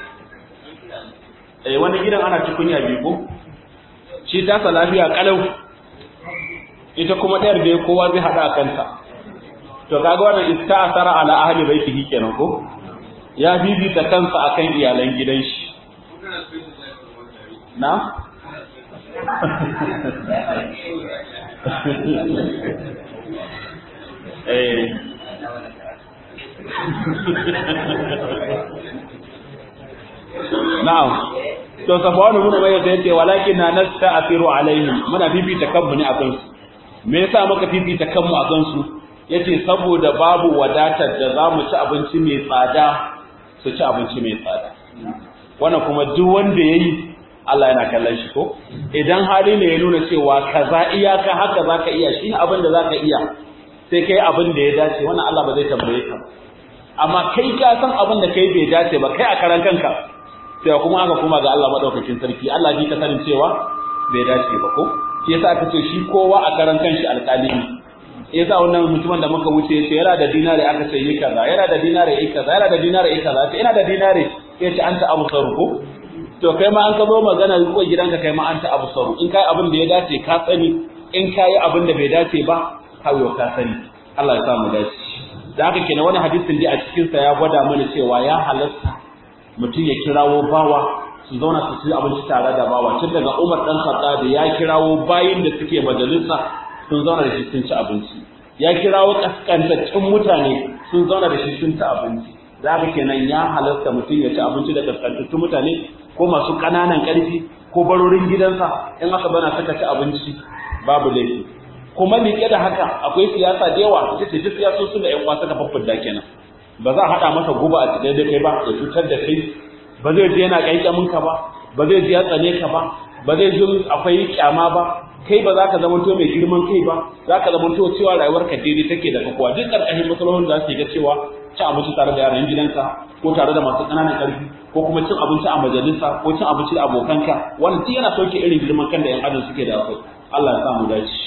eh wani gidan ana ci kunya biyu ko shi ta sa lafiya kalau ita kuma ɗayar da kowa zai hada kanta to kaga wannan ista'sara ala ahli baitihi kenan ko ya bibita kansa akan iyalan gidan shi na eh na'am to safwan ibn umayya sai yace walakin na nasta'firu alaihim muna fifita kanmu ne akan su me yasa muka fifita kanmu akan su yace saboda babu wadatar da zamu ci abinci mai tsada su ci abinci mai tsada wannan kuma duk wanda yayi Allah yana kallon shi ko idan hali ne ya nuna cewa kaza iyaka haka zaka iya shi abin da zaka iya sai kai abin da ya dace wannan Allah ba zai tambaye ka amma kai ka san abin da kai bai dace ba kai a karan kanka sai kuma aka kuma ga Allah madaukakin sarki Allah ji ka sanin cewa bai dace ba ko shi yasa aka ce shi kowa a karan kanshi alƙali ne yasa wannan mutumin da muka wuce yace yana da dinare aka ce yi kaza yana da dinare yi kaza yana da dinare yi kaza ina da dinare yace anta abu saru ko to kai ma an ka zo magana ko gidanka kai ma anta abu saru in kai abin da ya dace ka sani in kai abin da bai dace ba hawo ka sani Allah ya samu dace da haka kenan wani hadisin dai a cikin sa ya gwada mana cewa ya halasta mutum ya kirawo bawa su zauna su ci abinci tare da bawa tun daga Umar dan Khattab ya kirawo bayin da suke majalisa sun zauna da shi sun ci abinci ya kirawo kaskantaccen mutane sun zauna da shi sun ci abinci da haka kenan ya halasta mutum ya ci abinci da kaskantaccen mutane ko masu ƙananan ƙarfi ko barorin gidansa in aka bana suka ci abinci babu laifi kuma liƙe da haka akwai siyasa da yawa ita ce duk siyasosin da ƴan uwa suka faffada kenan ba za a haɗa masa guba a cikin da kai ba ya cutar da kai ba zai je yana ƙaiƙamin ka ba ba zai je ya tsane ka ba ba zai ji akwai kyama ba kai ba za ka zama to mai girman kai ba za ka zama to cewa rayuwar ka daidai take da kowa duk ƙarƙashin matsalolin da su ga cewa cin abinci tare da yaran gidanka ko tare da masu ƙananan ƙarfi ko kuma cin abinci a majalisa ko cin abinci da abokanka wannan duk yana sauke irin girman kan da ƴan adam suke da akwai Allah ya sa mu dace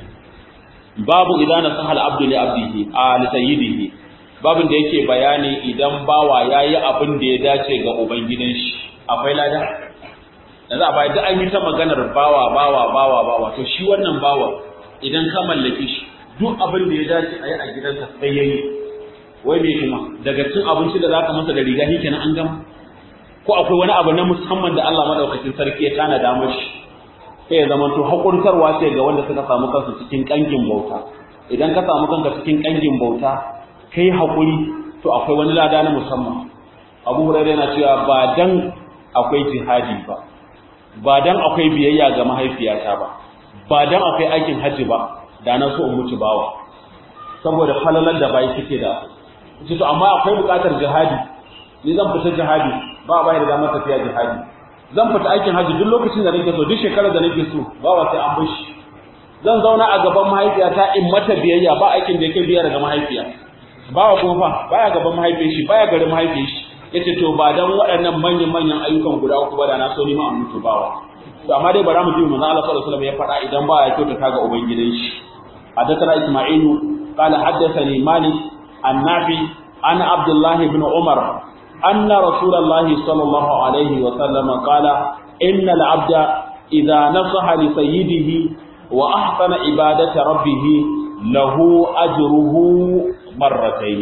babu idan nasaha al-abdu li abdihi a li sayyidihi babin da yake bayani idan bawa yayi abin da ya dace ga ubangidan shi akwai lada da za a bayar da an yi ta maganar bawa bawa bawa bawa to shi wannan bawa idan ka mallaki shi duk abin da ya dace a yi a gidansa sai yayi wai me kuma daga cin abinci da zaka masa da riga shi kenan an gama ko akwai wani abu na musamman da Allah madaukakin sarki ya tana da mashi sai ya zama to hakurtarwa ce ga wanda suka samu kansu cikin kangin bauta idan ka samu kanka cikin kangin bauta kai hakuri to akwai wani lada na musamman Abu Hurairah yana cewa ba dan akwai jihadi ba ba dan akwai biyayya ga mahaifiyata ba ba dan akwai aikin haji ba da na so in mutu bawa saboda falalar da bai suke da to amma akwai bukatar jihadi ni zan fita jihadi ba bai da damar tafiya jihadi zan fita aikin haji duk lokacin da nake so duk shekarar da nake so ba wa sai an bashi zan zauna a gaban mahaifiyata in mata biyayya ba aikin da yake biya daga mahaifiya ba wa kuma fa baya gaban mahaifiyar shi baya garin mahaifiyar shi yace to ba dan waɗannan manyan manyan ayyukan guda uku ba da na so ni ma an mutu bawa to amma dai bara mu ji manzo Allah sallallahu alaihi wasallam ya faɗa idan ba ya kyautata ga ubangidan shi حدثنا إسماعيل قال حدثني مالك النافي عن عبد الله بن عمر أن رسول الله صلى الله عليه وسلم قال إن العبد إذا نصح لسيده وأحسن عبادة ربه له أجره مرتين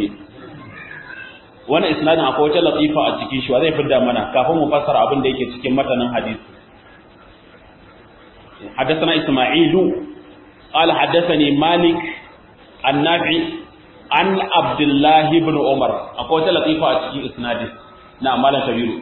وانا إسناد أقوى لطيفة أتكي شو هذا يفرد منا كافو مفسر أبن ديك تكي متنا حديث حدثنا إسماعيل قال حدثني مالك النافع عن عبد الله بن عمر akwai wata latifa a cikin isnadin na malam kabiru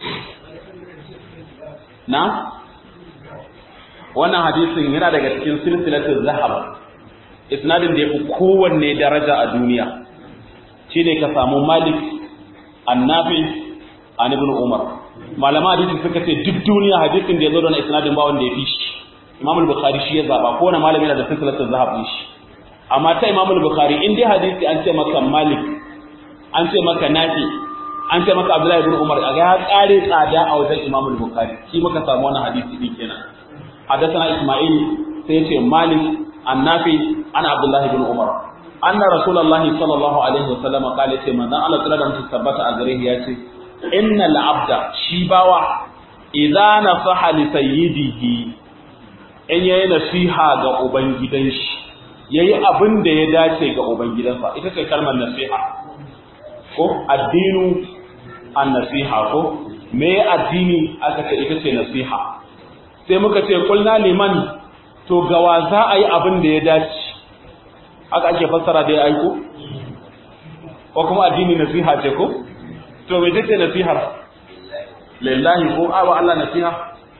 na wannan hadisin yana daga cikin silsilatul zahab isnadin da yafi kowanne daraja a duniya shine ka samu malik annafi an ibn umar malama hadisi suka ce duk duniya hadisin da yazo da isnadin ba wanda ya fi shi imam al-bukhari shi ya zaba ko wani malami yana da silsilatul zahab din shi amma ta Imam al-Bukhari in dai hadisi an ce maka Malik an ce maka Nafi an ce maka Abdullah ibn Umar ga ya kare tsada a wajen Imam al-Bukhari shi muka samu wannan hadisi din kenan hadathana Isma'il sai ce Malik an-Nafi an Abdullah ibn Umar anna Rasulullah sallallahu alaihi wasallam kale ce manzon Allah sallallahu alaihi wasallam tabbata a gare ya ce innal abda shi bawa idza nasaha li sayyidihi in yayi nasiha ga ubangidan shi yayi abin da ya dace ga ubangidansa ita ce kalmar nasiha ko addinu an-nasiha ko me addini aka ce ita ce nasiha sai muka ce kulna liman to gawa za a yi abin da ya dace aka ake fassara da ya aiko ko kuma addini nasiha ce ko to me ce nasihar lillahi ko awa Allah nasiha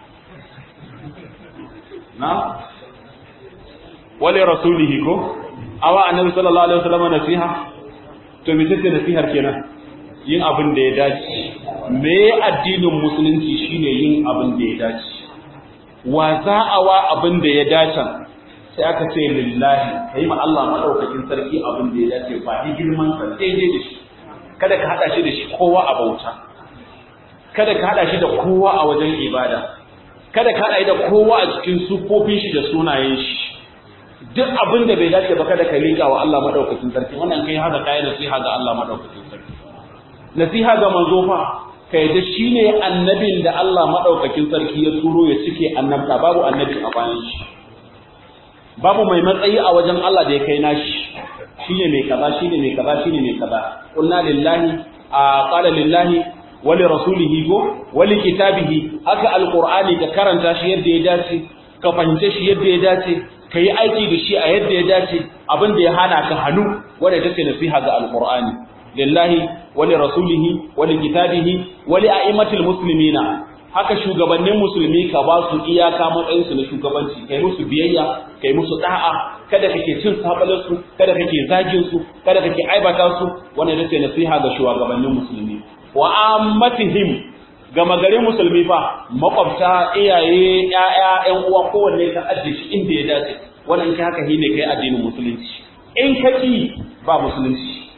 na wale rasulihi ko awa annabi sallallahu alaihi wasallam nasiha to me take nasihar kenan yin abin da ya dace me addinin musulunci shine yin abin da ya dace wa za'awa abin da ya dace sai aka ce lillahi kai ma Allah madaukakin sarki abin da ya dace ba ni girman sa daidai da shi kada ka hada shi da shi kowa a bauta kada ka hada shi da kowa a wajen ibada kada ka hada shi da kowa a cikin sufofin shi da sunayen shi duk abin da bai dace ba kada ka liƙa wa Allah madaukakin sarki wannan kai haka kai nasiha ga Allah madaukakin sarki nasiha ga manzo fa kai da shine annabin da Allah madaukakin sarki ya turo ya cike annabta babu annabi a bayan shi babu mai matsayi a wajen Allah da ya kai nashi shine mai kaza shine mai kaza shine mai kaza qulna lillahi qala lillahi wa li rasulihi go wa li kitabihi haka alqur'ani ka karanta shi yadda ya dace ka fahimce shi yadda ya dace ka yi aiki da shi a yadda ya dace abin da ya hana ka hannu wanda take nasiha ga alqur'ani lillahi wa li rasulihi wa li kitabihi wa li a'immatil muslimina haka shugabannin musulmi ka ba su iyaka matsayin su na shugabanci kai musu biyayya kai musu da'a kada kake cin sabalar su kada kake zagin su kada kake aibata su wannan take nasiha ga shugabannin musulmi wa ammatihim gama garin musulmi fa makwabta iyaye ƴaƴa ƴan uwa kowanne ka ajiye shi inda ya dace wannan kai haka shine kai addinin musulunci in kaki ba musulunci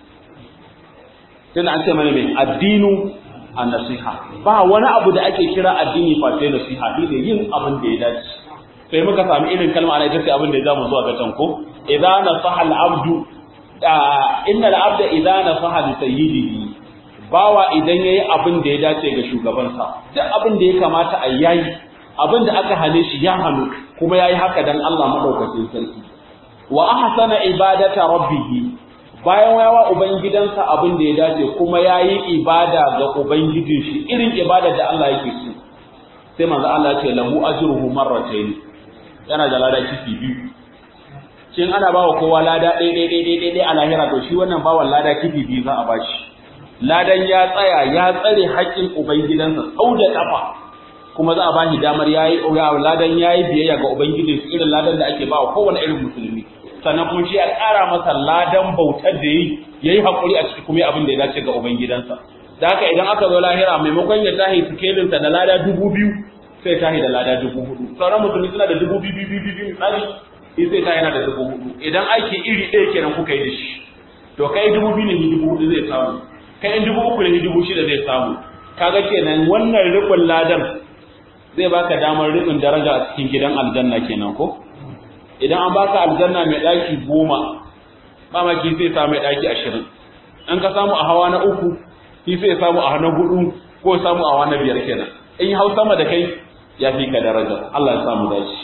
sai an ce mana me addinu an-nasiha ba wani abu da ake kira addini fa sai nasiha ne yin abin da ya dace sai muka sami irin kalma ana ita ce abin da ya zamu zuwa ga tanko idza nasaha al-abdu inna al-abda idza nasaha li sayyidihi bawa idan yayi abin da ya dace ga shugabansa duk abin da ya kamata a yayi abin da aka hane shi ya hanu kuma yayi haka dan Allah madaukakin sarki wa ahsana ibadata rabbih bayan yawa ubangidansa abin da ya dace kuma yayi ibada ga ubangijin shi irin ibadar da Allah yake so sai manzo Allah ya ce lahu ajruhu marratayn yana da lada kifi biyu shin ana bawa kowa lada ɗaya ɗaya ɗaya ɗaya a lahira to shi wannan bawan lada kifi biyu za a bashi ladan ya tsaya ya tsare haƙƙin ubangidansa tsau da kafa kuma za a bashi damar yayi ladan yayi biyayya ga ubangijinsa irin ladan da ake bawa kowane irin musulmi sannan kuma shi ya ƙara masa ladan bautar da yi yayi hakuri a cikin kuma abin da ya dace ga ubangidansa da haka idan aka zo lahira maimakon ya tahi sikelin sa da lada dubu biyu sai tahi da lada dubu hudu sauran musulmi suna da dubu biyu biyu biyu misali sai tahi yana da dubu hudu idan aiki iri ɗaya kenan kuka yi da shi to kai dubu biyu ne dubu hudu zai samu kai in dubu uku ne dubu shida zai samu kaga kenan wannan rikon ladan zai baka damar rikon daraja a cikin gidan aljanna kenan ko idan an baka aljanna mai daki goma ba ma ki sai samu mai daki ashirin an ka samu a hawa na uku ki sai samu a na hudu ko samu a hawa na biyar kenan in hau sama da kai ya fi ka daraja Allah ya samu dashi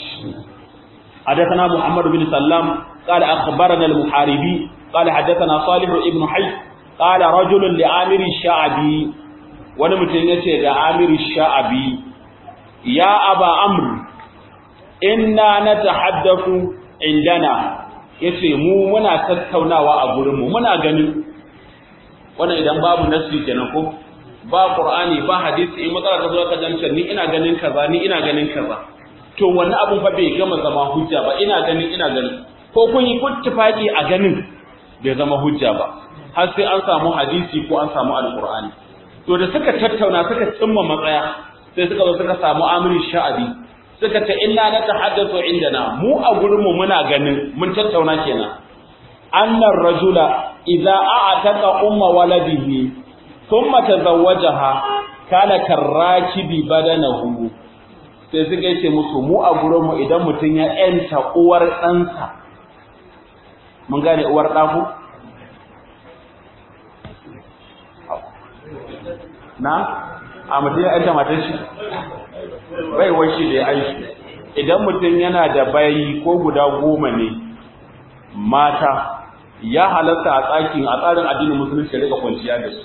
حدثنا محمد بن سلام قال أخبرنا المحاربي قال حدثنا صالح ابن حي قال رجل لعامر الشعبي wani mutum yace da Amir Sha'abi ya aba amr inna natahaddathu indana yace mu muna tattaunawa a gurin mu muna ganin wannan idan babu nasi kenan ko ba qur'ani ba hadisi in matsala ta zo ka jance ni ina ganin kaza ni ina ganin kaza to wannan abun fa bai gama zama hujja ba ina ganin ina ganin ko kun yi kuttifaki a ganin bai zama hujja ba har sai an samu hadisi ko an samu alqur'ani to da suka tattauna suka cimma matsaya sai suka zo suka samu Amir Sha'abi suka ce inna natahaddathu indana mu a gurin mu muna ganin mun tattauna kenan annar rajula idza a'taqa umma waladihi thumma tazawwajaha kana karrakibi badanahu sai suka ce musu mu a gurin mu idan mutun ya enta uwar ɗansa mun gane uwar ɗaku na a mutum ya enta matar shi bai wanshi da ya aiki idan mutum yana da bayi ko guda goma ne mata ya halatta a tsakin a tsarin addinin musulunci rika kwanciya da su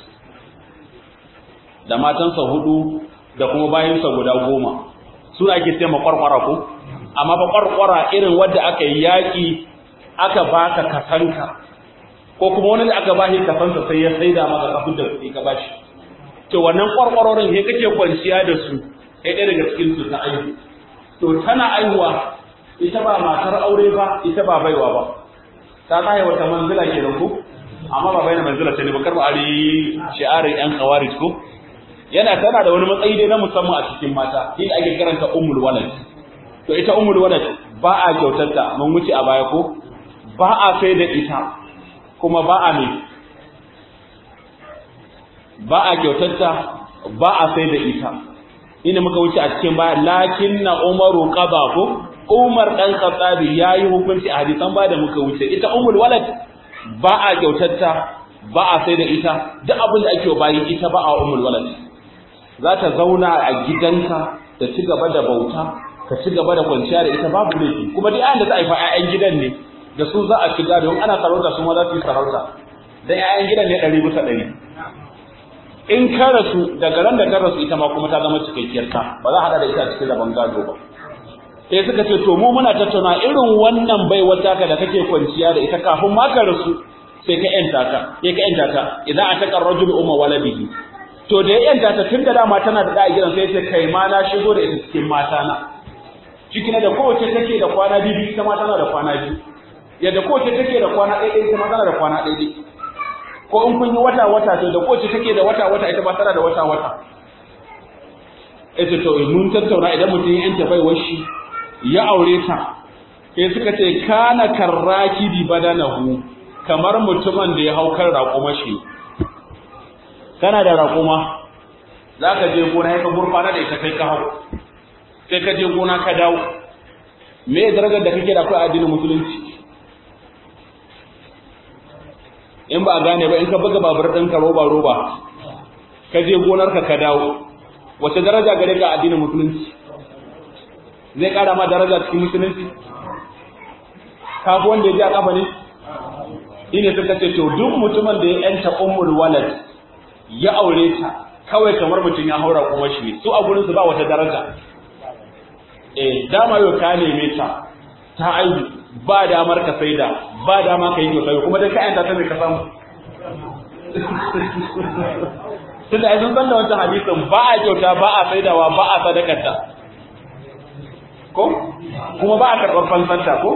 da matansa hudu da kuma bayansa guda goma su ake ce makwarkwara ko amma ba kwarkwara irin wadda aka yi yaƙi aka baka kasanka ko kuma wani da aka bashi kasansa sai ya saida maka kafin da kuɗi ka bashi to wannan kwarkwarorin he kake kwanciya da su kai ɗaya daga cikin su ta aihu to tana aihuwa ita ba matar aure ba ita ba baiwa ba ta kai wata manzila kenan ko amma ba bayyana manzila ce ne bakar ba ari shi'arin yan khawarij ko yana tana da wani matsayi dai na musamman a cikin mata shi ake karanta ummul walad to ita ummul walad ba a kyautarta mun wuce a baya ko ba a sai da ita kuma ba a ne ba a kyautarta ba a sai da ita ina muka wuce a cikin baya lakinna umaru qada ko umar dan khattabi yayi hukunci a hadisan ba da muka wuce ita ummul walad ba a kyautarta ba a sai da ita duk abin da ake bayi ita ba a ummul walad za ta zauna a gidanka ta ci gaba da bauta ka ci gaba da kwanciya da ita babu laifi, kuma dai ayan da za a yi fa ƴaƴan gidan ne da su za a ci gado, ana sarauta su ma za su yi sarauta dan ƴaƴan gidan ne ɗari bisa ɗari. In ka rasu daga ran da ka rasu ita ma kuma ta zama cikakkiyar ta, ba za a hada da ita a cikin rabon gado ba. Sai suka ce to mu muna tattauna irin wannan bai wata ka da kake kwanciya da ita kafin ma ka rasu sai ka yanta ta, sai ka yanta ta idan a taƙar rajul umma waladihi. To da ya yanta ta tun da dama tana da da'a gidan sai sai kai ma na shigo da ita cikin mata na. Cikin da kowace take da kwana biyu ita ma tana da kwana biyu. Yadda kowace take da kwana ɗaya ita ma tana da kwana ɗaya. Ko in kun yi wata wata to da kowace take da wata wata ita ma tana da wata wata. Ita to mun tattauna idan mutum ya yanta baiwar shi ya aure ta sai suka ce kana karraki bi badanahu, kamar mutumin da ya hau kan raƙuma shi. Kana da raƙuma za ka je gona ya ka gurfana da ita kai ka hau, sai ka je gona ka dawo, me darajar da kake da kai a addinin musulunci? In ba a gane ba, in ka buga babur ɗinka roba roba ka je gonarka ka dawo, wace daraja gare ka a addinin musulunci? Zai ƙara ma daraja cikin musulunci? Ka fi wanda ya ji a ƙafa ne? Shi ne suka ce to duk mutumin da ya yanta ummul walad ya aure ta kawai kamar mutum ya haura kuma shi ne, su a gurin su ba wata daraja. Eh dama yau ka neme ta ta aihu, ba damar ka saida, ba dama ka yi kyauta, kuma dan ka yanta ta ne ka samu. Tunda ai sun san da wancan hadisin ba a kyauta, ba a saidawa, ba a sadakarta, ko kuma ba a karɓar fansanta, ko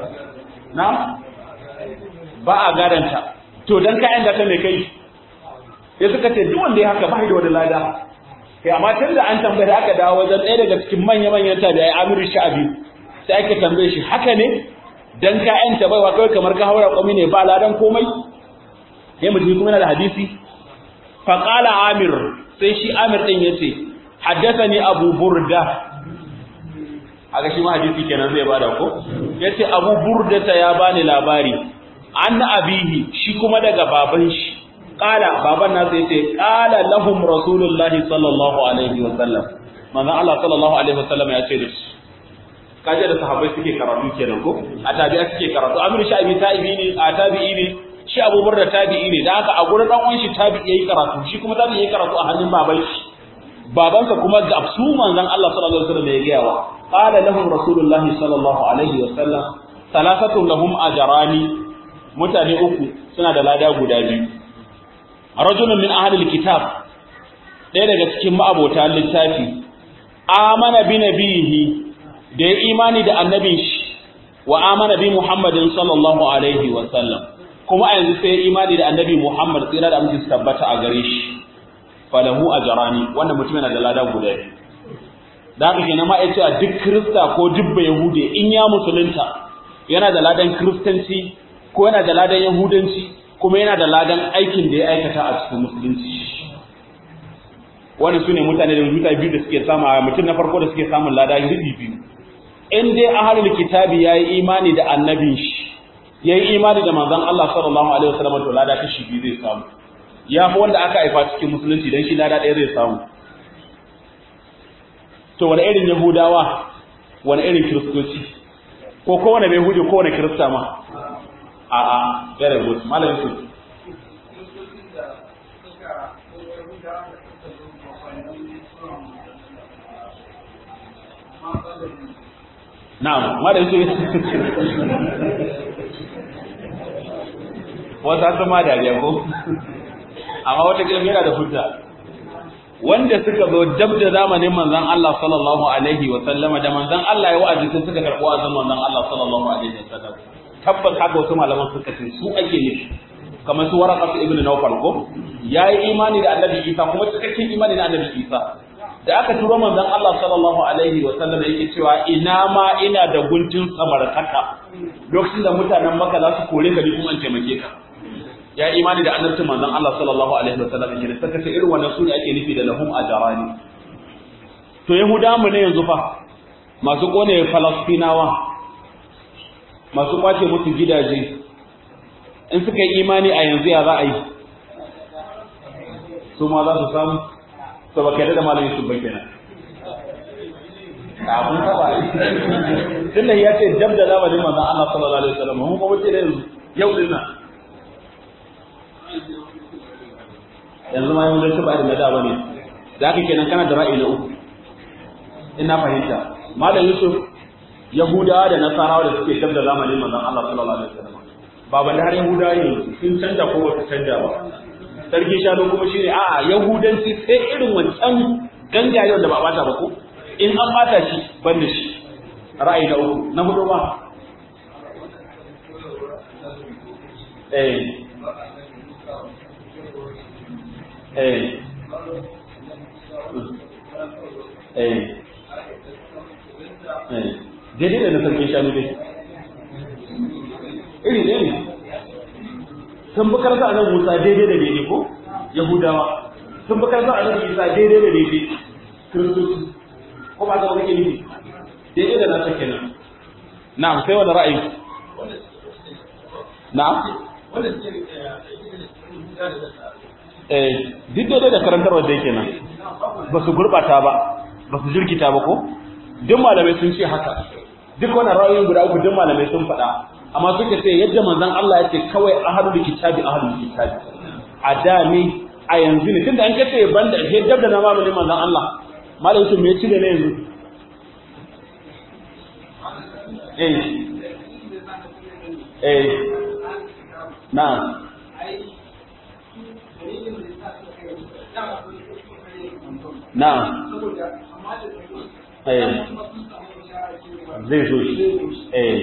na ba a gadanta. To dan ka yanta ta ne kai, sai suka ce duk wanda ya haka ba da wani lada. Kai amma tun da an tambaye aka dawo wajen ɗaya daga cikin manya-manyan tabi'ai Amiru Sha'abi, sai ake tambaye shi haka ne dan ka yanta baiwa kawai kamar ka haura kwami ne ba ladan komai? Sai mutum kuma yana da hadisi. Fa qala Amir, sai shi Amir din yace haddathani Abu Burda. Aga shi ma hadisi kenan zai bada ko? Yace Abu Burda ta ya bani labari an abihi, shi kuma daga baban shi. Qala baban nasu yace qala lahum rasulullahi sallallahu alaihi wa sallam, manzon Allah sallallahu alaihi wa sallam ya ce da su, kaje da sahabbai suke karatu kenan ko a tabi'a suke karatu. Amir Sha'abi tabi'i ne, a tabi'i ne, shi Abu Burda tabi'i ne, da haka a gurin dan uwan shi tabi'i yayi karatu, shi kuma tabi'i yayi karatu a hannun baban shi. Babansa kuma ga su manzon Allah sallallahu alaihi wa sallam ya gaya wa, qala lahum rasulullahi sallallahu alaihi wa sallam salasatu lahum ajrani, mutane uku suna da lada guda biyu. Rajulun min ahli alkitab, ɗaya daga cikin ma'abota littafi, amana bi nabihi, da ya imani da annabin shi, wa amana bi Muhammadin sallallahu alaihi wa sallam, kuma a yanzu sai imani da annabi Muhammad tsira da aminci tabbata a gare shi, falahu ajrani, wannan mutum yana da lada guda biyu. Da haka kenan ma ya ce a duk Kirista ko duk Yahude in ya musulunta yana da ladan Kiristanci ko yana da ladan Yahudanci, kuma yana da ladan aikin da ya aikata a cikin musulunci. Wani su ne mutane da mutane biyu da suke samu, mutum na farko da suke samun lada ribi biyu. In dai ahlul kitabi yayi imani da annabin shi, yayi imani da manzon Allah sallallahu alaihi wasallam, to lada kashi biyu zai samu. Ya fi wanda aka haifa cikin musulunci dan shi lada ɗaya zai samu. To wani irin Yahudawa, wani irin Kiristoci, ko kowane mai Yahudi ko wani Kirista ma? A'a, very good. Malam Yusuf. Na'am, Malam Yusuf. Wata sama da ko? Amma wata kila yana da hujja. Wanda suka zo dab da zamanin manzon Allah sallallahu alaihi wa sallama, da manzon Allah ya wa'azi sun suka karɓo azan manzon Allah sallallahu alaihi wa sallam. Tabbas haka wasu malaman suka ce su ake nufi, kamar su Waraqatu ibn Nawfal ko yayi imani da Annabi Isa, kuma cikakken imani da Annabi Isa. Da aka turo manzon Allah sallallahu alaihi wa sallam yake cewa ina ma ina da guntun samarkaka lokacin da mutanen Makka za su kore ka, ni kuma an taimake ka. Ya imani da annabin manzon Allah sallallahu alaihi wa sallam yake saka ce irin wannan sune ake nufi da lahum ajrani. To Yahudawa mu ne yanzu fa masu kone Falastinawa, masu kwace musu gidaje, in suka yi imani a yanzu ya za a yi? Su ma za su samu? To ba kai da malamin su ba kenan. abun taba tunda ya ce dab da zamanin manzon Allah sallallahu alaihi wasallam mun kuma ce da yanzu yau din nan yanzu ma yanzu shi ba da da bane da haka kenan kana da ra'ayi na uku ina fahimta malam Yusuf Yahudawa da Nasarawa da suke dab da zamanin manzon Allah sallallahu alaihi wasallam ba balle har Yahudawa ne sun canja ko ba su canja ba sarki shano kuma shine a'a Yahudanci sai irin wancan gangayen da ba bata ba ko in an bata shi ban da shi ra'ayi na uku na hudu ba eh eh eh eh daidai da na sarki shanu dai iri ɗaya ne sun bukar sa nan Musa daidai da daidai ko Yahudawa sun bukar sa nan Isa daidai da daidai Kiristoci ko ba ta kake nufi daidai da nasa kenan na'am sai wani ra'ayi na'am eh duk daidai da karantarwar da yake nan ba su gurbata ba ba su jirkita ba ko duk malamai sun ce haka duk wannan ra'ayoyin guda uku duk malamai sun faɗa amma suka ce yadda manzon Allah ya ce kawai ahlul kitabi ahlul kitabi a da ne a yanzu ne tunda an kace banda hiddab da na mamalin manzon Allah malai su me yace da ne yanzu eh eh na na eh zai zo shi eh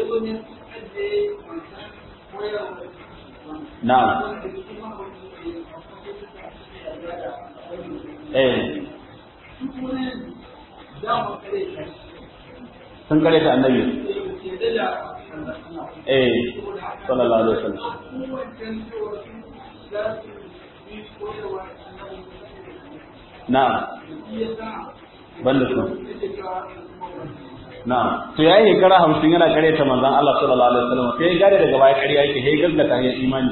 na eh sun kare ta annabi eh sallallahu alaihi wasallam na banda su na to yayi shekara hamsin yana kare ta manzon Allah sallallahu alaihi wasallam sai ya gare daga baya kariya yake sai gaggata ya imani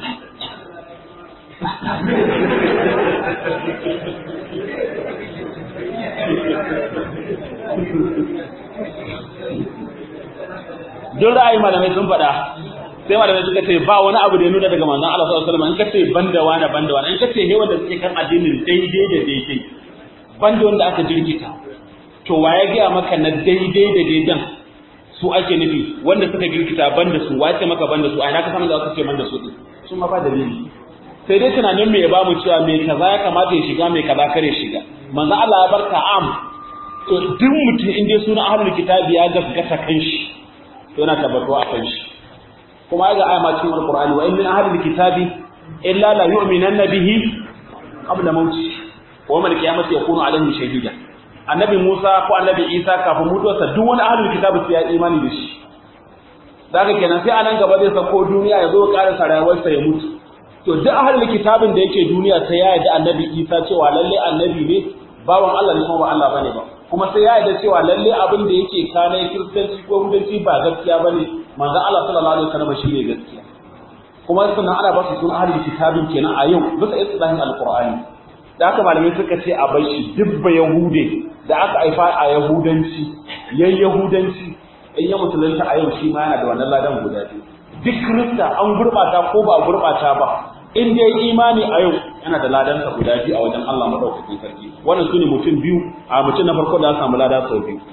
duk ra'ayi malamai sun faɗa sai malamai suka ce ba wani abu da ya nuna daga manzon Allah sallallahu alaihi wasallam in kace banda wani banda wani in kace he wanda suke kan addinin daidai da daidai banda wanda aka jirkita to wa ya gaya maka na daidai da daidan su ake nufi wanda suka girkita banda su wace maka banda su ai na ka samu da aka ce banda su din sun ma ba dalili sai dai tunanin me ya ba mu cewa me kaza ya kamata ya shiga me kaza kare shiga manzo Allah ya barka am to duk mutum in dai suna ahlul kitabi ya gaskata kanshi to yana tabbatuwa a kanshi kuma ga ayama cikin alqur'ani wa in min ahlul kitabi illa la yu'minanna bihi qabla mawti wa yawm al-qiyamati yakunu alayhi shahida annabi Musa ko annabi Isa kafin mutuwarsa duk wani ahlul kitabi sai ya imani da shi daga kenan sai anan gaba zai sako duniya ya zo ƙara rayuwarsa ya mutu to duk ahlul kitabin da yake duniya sai ya yarda annabi Isa cewa lalle annabi ne bawan Allah ne kuma ba Allah bane ba kuma sai ya yarda cewa lalle abin da yake kana kiristanci ko hudanci ba gaskiya bane manzo Allah sallallahu alaihi wasallam shine gaskiya kuma sannan ana ba su sunan ahlul kitabin kenan a yau bisa islamin alqur'ani da aka malamai suka ce a bai shi dubba yahude da aka haifa a yahudanci yan yahudanci in ya musulunta a yau shi ma yana da wannan ladan guda biyu duk kirista an gurbata ko ba gurbata ba in dai imani a yau yana da ladan sa guda biyu a wajen Allah madaukakin sarki wannan sune mutum biyu a mutum na farko da ya samu lada sau biyu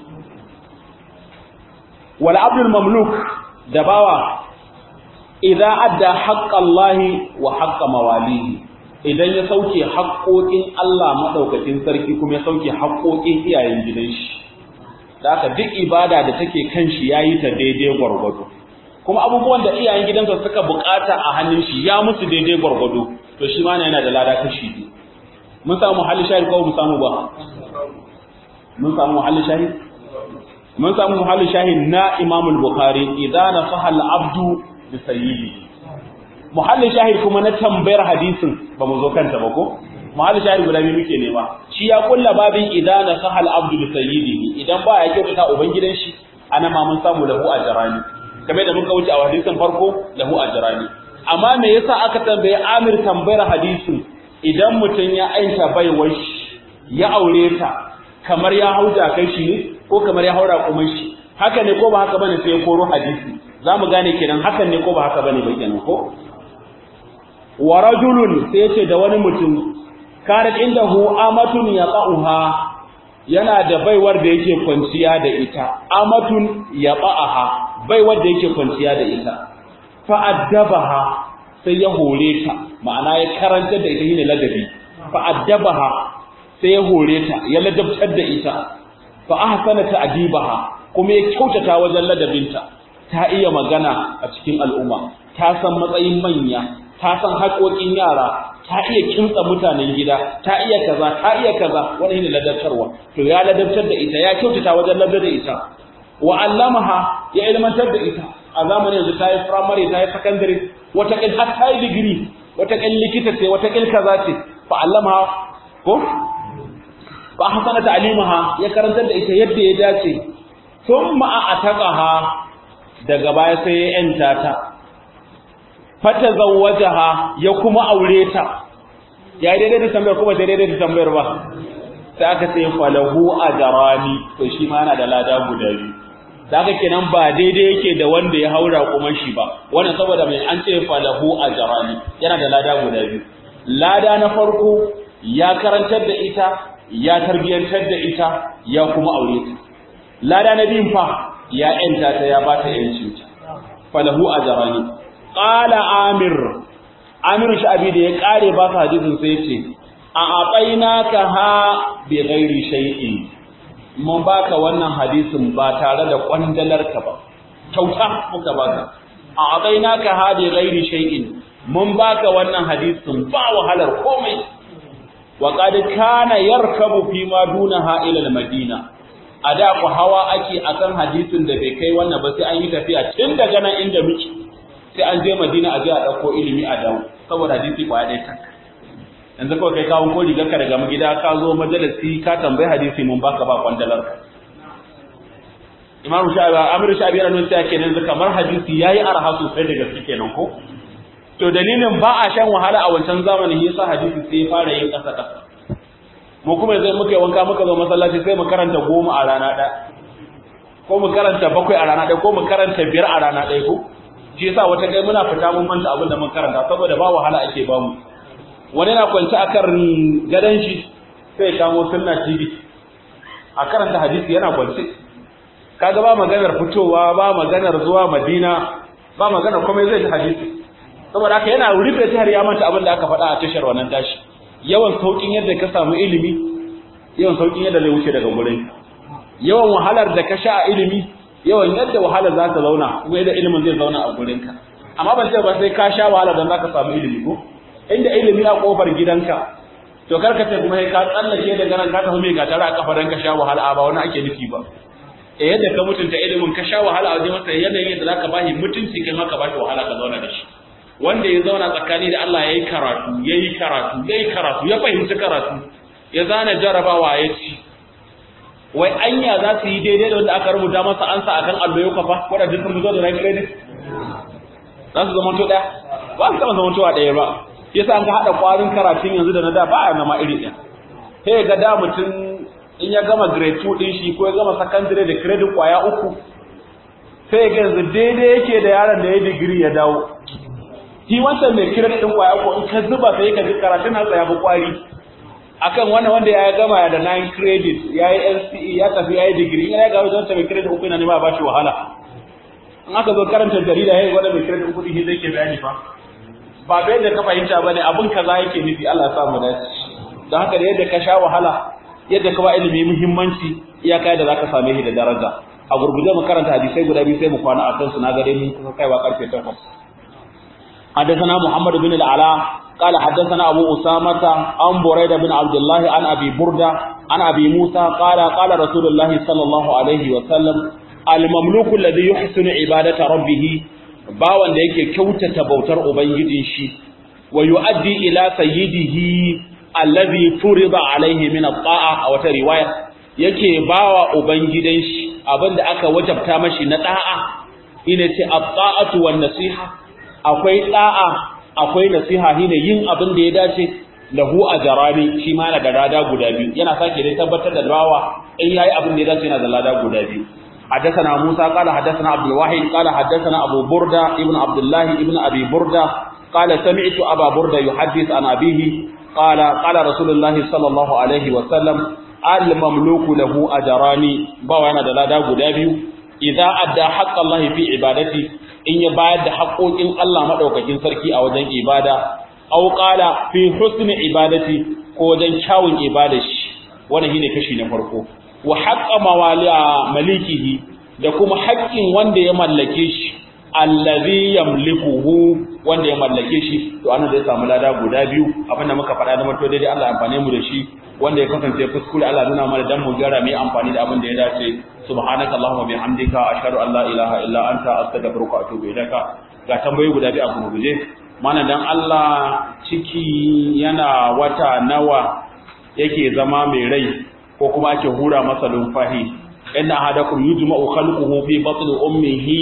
wal abdul mamluk da bawa idza adda haqqallahi wa haqqa mawalihi idan ya sauke haƙoƙin Allah maɗaukakin sarki kuma ya sauke haƙoƙin iyayen gidan shi da haka duk ibada da take kan shi yayi ta daidai gwargwado kuma abubuwan da iyayen gidansa suka bukata a hannun shi ya musu daidai gwargwado to shi ma yana da lada kashi biyu mun samu muhalli shahid ko mun samu ba mun samu muhalli shahid mun samu muhalli shahid na Imam al-Bukhari idan nasaha al-abdu bi sayyidihi muhallin shahid kuma na tambayar hadisin ba mu zo kanta ba ko muhallin shahid guda biyu muke nema shi ya kulla babin idana sahal abdu li sayyidihi idan ba ya kyautata uban gidan shi ana ma mun samu lahu ajrani kamar da muka wuce a hadisin farko lahu ajrani amma me yasa aka tambaye Amir tambayar hadisin idan mutun ya aika baiwar shi ya aure ta kamar ya hauja kai shi ne ko kamar ya haura kuma shi haka ne ko ba haka bane sai ya koro hadisi zamu gane kenan hakan ne ko ba haka bane ba kenan ko wa rajulun sai yace da wani mutum karat indahu amatun yaqauha yana da baiwar da yake kwanciya da ita amatun yaqaha baiwar da yake kwanciya da ita fa addabaha sai ya hore ta ma'ana ya karanta da ita ne ladabi fa addabaha sai ya hore ta ya ladabtar da ita fa ahsana ta'dibaha kuma ya kyautata wajen ladabinta ta iya magana a cikin al'umma ta san matsayin manya ta san haƙoƙin yara ta iya kimtsa mutanen gida ta iya kaza ta iya kaza wannan ne ladabtarwa to ya ladabtar da ita ya kyautata wajen ladabtar da ita wa allamaha ya ilmantar da ita a zamanin yanzu ta yi primary ta yi secondary wata kin har ta yi degree wata kin likita ce wata kin kaza ce fa allamaha ko fa hasana ta'limaha ya karantar da ita yadda ya dace thumma ataqaha daga baya sai ya yanta ta fata zawwajaha ya kuma aure ta ya daidai da tambayar kuma daidai da tambayar ba sai aka ce falahu ajrani to shi ma yana da lada guda biyu daga kenan ba daidai yake da wanda ya haura kuma shi ba wannan saboda mai an ce falahu ajrani yana da lada guda biyu lada na farko ya karantar da ita ya tarbiyantar da ita ya kuma aure ta lada na biyun fa ya yanta ta ya bata yancin ta falahu ajrani qala amir amir sha'abi da ya kare ba sa hadisin sai yace a aqainaka ha bi ghairi shay'in mun baka wannan hadisin ba tare da kwandalarka ba kyauta muka baka a aqainaka ha bi ghairi shay'in mun baka wannan hadisin ba wahalar komai wa qad kana yarkabu fi ma dunaha ila al-madina ada ku hawa ake akan hadisin da bai kai wannan ba sai an yi tafiya tun daga nan inda muke sai an je Madina a je a dauko ilimi a dawo saboda hadisi kwaya ɗaya tak yanzu kawai kai kawo ko rigar ka daga gida ka zo majalisi ka tambayi hadisi mun baka ba kwandalar Imam Shafi'i Amir Shafi'i ran sai kenan yanzu kamar hadisi yayi arha sosai da gaske kenan ko to dalilin ba a shan wahala a wancan zamanin yasa hadisi sai ya fara yin kasa kasa mu kuma yanzu muka yi wanka muka zo masallaci sai mu karanta goma a rana ɗaya ko mu karanta bakwai a rana ɗaya ko mu karanta biyar a rana ɗaya ko shi yasa wata kai muna fita mun manta abin da mun karanta saboda ba wahala ake ba mu wani na kwance akan gadan shi sai ya kamo sunna T V a karanta hadisi yana kwance kaga ba maganar fitowa ba maganar zuwa Madina ba maganar komai zai ji hadisi saboda haka yana rufe ta har ya manta abin da aka faɗa a tashar wannan tashi yawan saukin yadda ka samu ilimi yawan saukin yadda zai wuce daga gurin yawan wahalar da ka sha a ilimi yawan yadda wahalar za ta zauna kuma yadda ilimin zai zauna a gurinka amma ban ce ba sai ka sha wahala don za ka samu ilimi ko inda ilimi a kofar gidanka to karka ce kuma sai ka tsallake daga nan ka tafi mai gatara a kafa don ka sha wahala ba wani ake nufi ba eh yadda ka mutunta ilimin ka sha wahala a wajen masa yanayin yadda zaka bashi mutunci kai ma ka bashi wahala ka zauna da shi wanda ya zauna tsakani da Allah yayi karatu yayi karatu yayi karatu ya fahimci karatu ya zana jarabawa ya ci wai anya za su yi daidai da wanda aka rubuta masa ansa akan allo yau kafa ko da dukkan zo da ran credit za su zama to daya ba su zama to daya ba yasa an ga hada kwarin karatun yanzu da na da ba na ma iri ɗaya sai ga da mutum in ya gama grade two din shi ko ya gama secondary da credit kwaya uku sai ga yanzu daidai yake da yaron da ya degree ya dawo shi wancan mai credit din kwaya uku in ka zuba sai ka ji karatun har ya bi kwari akan wannan wanda ya gama da nine credit yayi N C E ya tafi yayi degree in ya ga wajen mai credit uku ina ne ma ba shi wahala in aka zo karanta jarida yayi wanda mai credit uku din zai ke bayani fa ba bai da ka fahimta bane abun kaza yake nufi Allah ya sa mu dace don haka da yadda ka sha wahala yadda ka ba ilimi muhimmanci iyaka da zaka same shi da daraja a gurguje mu karanta hadisai guda biyu sai mu kwana a kansu na gare mun kusa kaiwa karfe takwas حدثنا محمد بن العلاء قال حدثنا أبو أسامة عن بريدة بن عبد الله عن أبي بردة عن أبي موسى قال قال رسول الله صلى الله عليه وسلم المملوك الذي يحسن عبادة ربه باوان da yake kyautata bautar ubangijin shi wa yuaddi ila sayyidihi allazi furida alaihi min at-ta'a aw ta riwaya yake bawa ubangidan shi abinda aka wajabta mashi na da'a ina ce at-ta'atu wan nasiha akwai da'a akwai nasiha shine yin abin da ya dace lahu ajrani shi ma yana da lada guda biyu yana sake dai tabbatar da bawa in yayi abin da ya dace yana da lada guda biyu حدثنا موسى قال حدثنا عبد الواحد قال حدثنا أبو بردة ابن عبد الله ابن أبي بردة قال سمعت أبا بردة يحدث عن أبيه قال قال رسول الله صلى الله عليه وسلم المملوك له أجران بوانا دلادا قدابيو إذا أدى حق الله في عبادتي إن يبعد حقه إن الله مدعوك جنسركي أو جن عبادة أو قال في حسن عبادتي أو جن شاون عبادش وانا هنا كشي نفرقه wa haqqa mawali'a malikihi da kuma haƙƙin wanda ya mallake shi allazi yamlikuhu wanda ya mallake shi to anan zai samu lada guda biyu abinda muka faɗa da mato daidai Allah ya amfane mu da shi wanda ya kasance kuskure Allah nuna mana dan mu gyara mu amfani da abin da ya dace subhanaka allahumma bihamdika ashhadu an la ilaha illa anta astaghfiruka wa atubu ilaika ga tambayoyi guda biyu a gurguje mana dan Allah ciki yana wata nawa yake zama mai rai ko kuma ake hura masa lumfahi inna ahadakum yujma'u khalquhu fi batni ummihi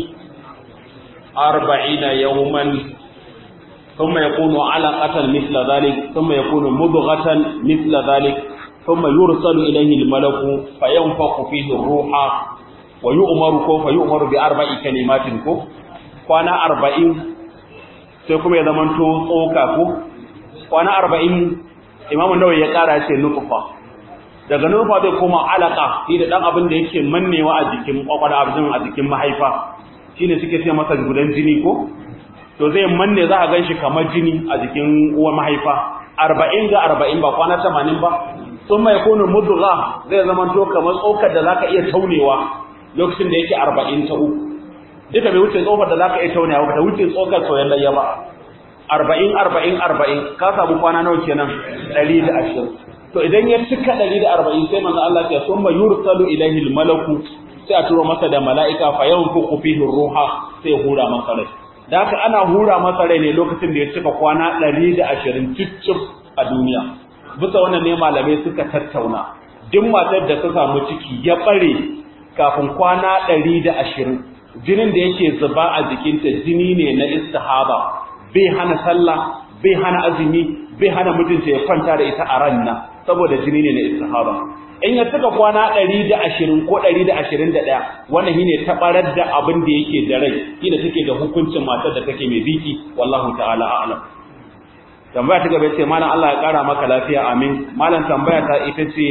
arba'ina yawman thumma yakunu 'alaqatan mithla dhalik thumma yakunu mudghatan mithla dhalik thumma yursalu ilayhi al-malaku fayanfakhu fihi ar-ruha wa yu'maru ko fa yu'maru bi arba'i kalimatin ko kwana arba'in sai kuma ya zamanto tsoka ko kwana arba'in Imam Nawawi ya kara ce nutfa daga nufa zai koma alaka shi da dan abin da yake mannewa a jikin kwakwalwa abin a jikin mahaifa shine suke ce masa gudan jini ko to zai manne za a ganshi kamar jini a jikin uwar mahaifa arba'in ga arba'in ba kwana tamanin ba sun mai kunu mudgha zai zama to kamar tsokar da zaka iya taunewa lokacin da yake arba'in ta uku duka bai wuce tsokar da zaka iya taunewa ba ta wuce tsokar soyayyen layya ba arba'in arba'in arba'in ka samu kwana nawa kenan ɗari da ashirin to idan ya cika ɗari da arba'in sai manzo Allah ya summa yursalu ilayhi al-malaku sai a turo masa da mala'ika fa yanfuqu fihi ruha sai hura masa rai da haka ana hura masa rai ne lokacin da ya cika kwana ɗari da ashirin cicif a duniya bisa wannan ne malamai suka tattauna duk matar da ta samu ciki ya bare kafin kwana ɗari da ashirin jinin da yake zuba a jikinta jini ne na istihaba bai hana sallah bai hana azumi bai hana mutunta ya kwanta da ita a ranna saboda jini ne na istihaba in ya saka kwana ɗari da ashirin ko ɗari da ashirin da ɗaya wannan shine tabarar da abin da yake da rai shine take da hukuncin matar da take mai biki wallahu ta'ala a'lam tambaya ta gaba ce malam Allah ya kara maka lafiya amin malam tambaya ta ita ce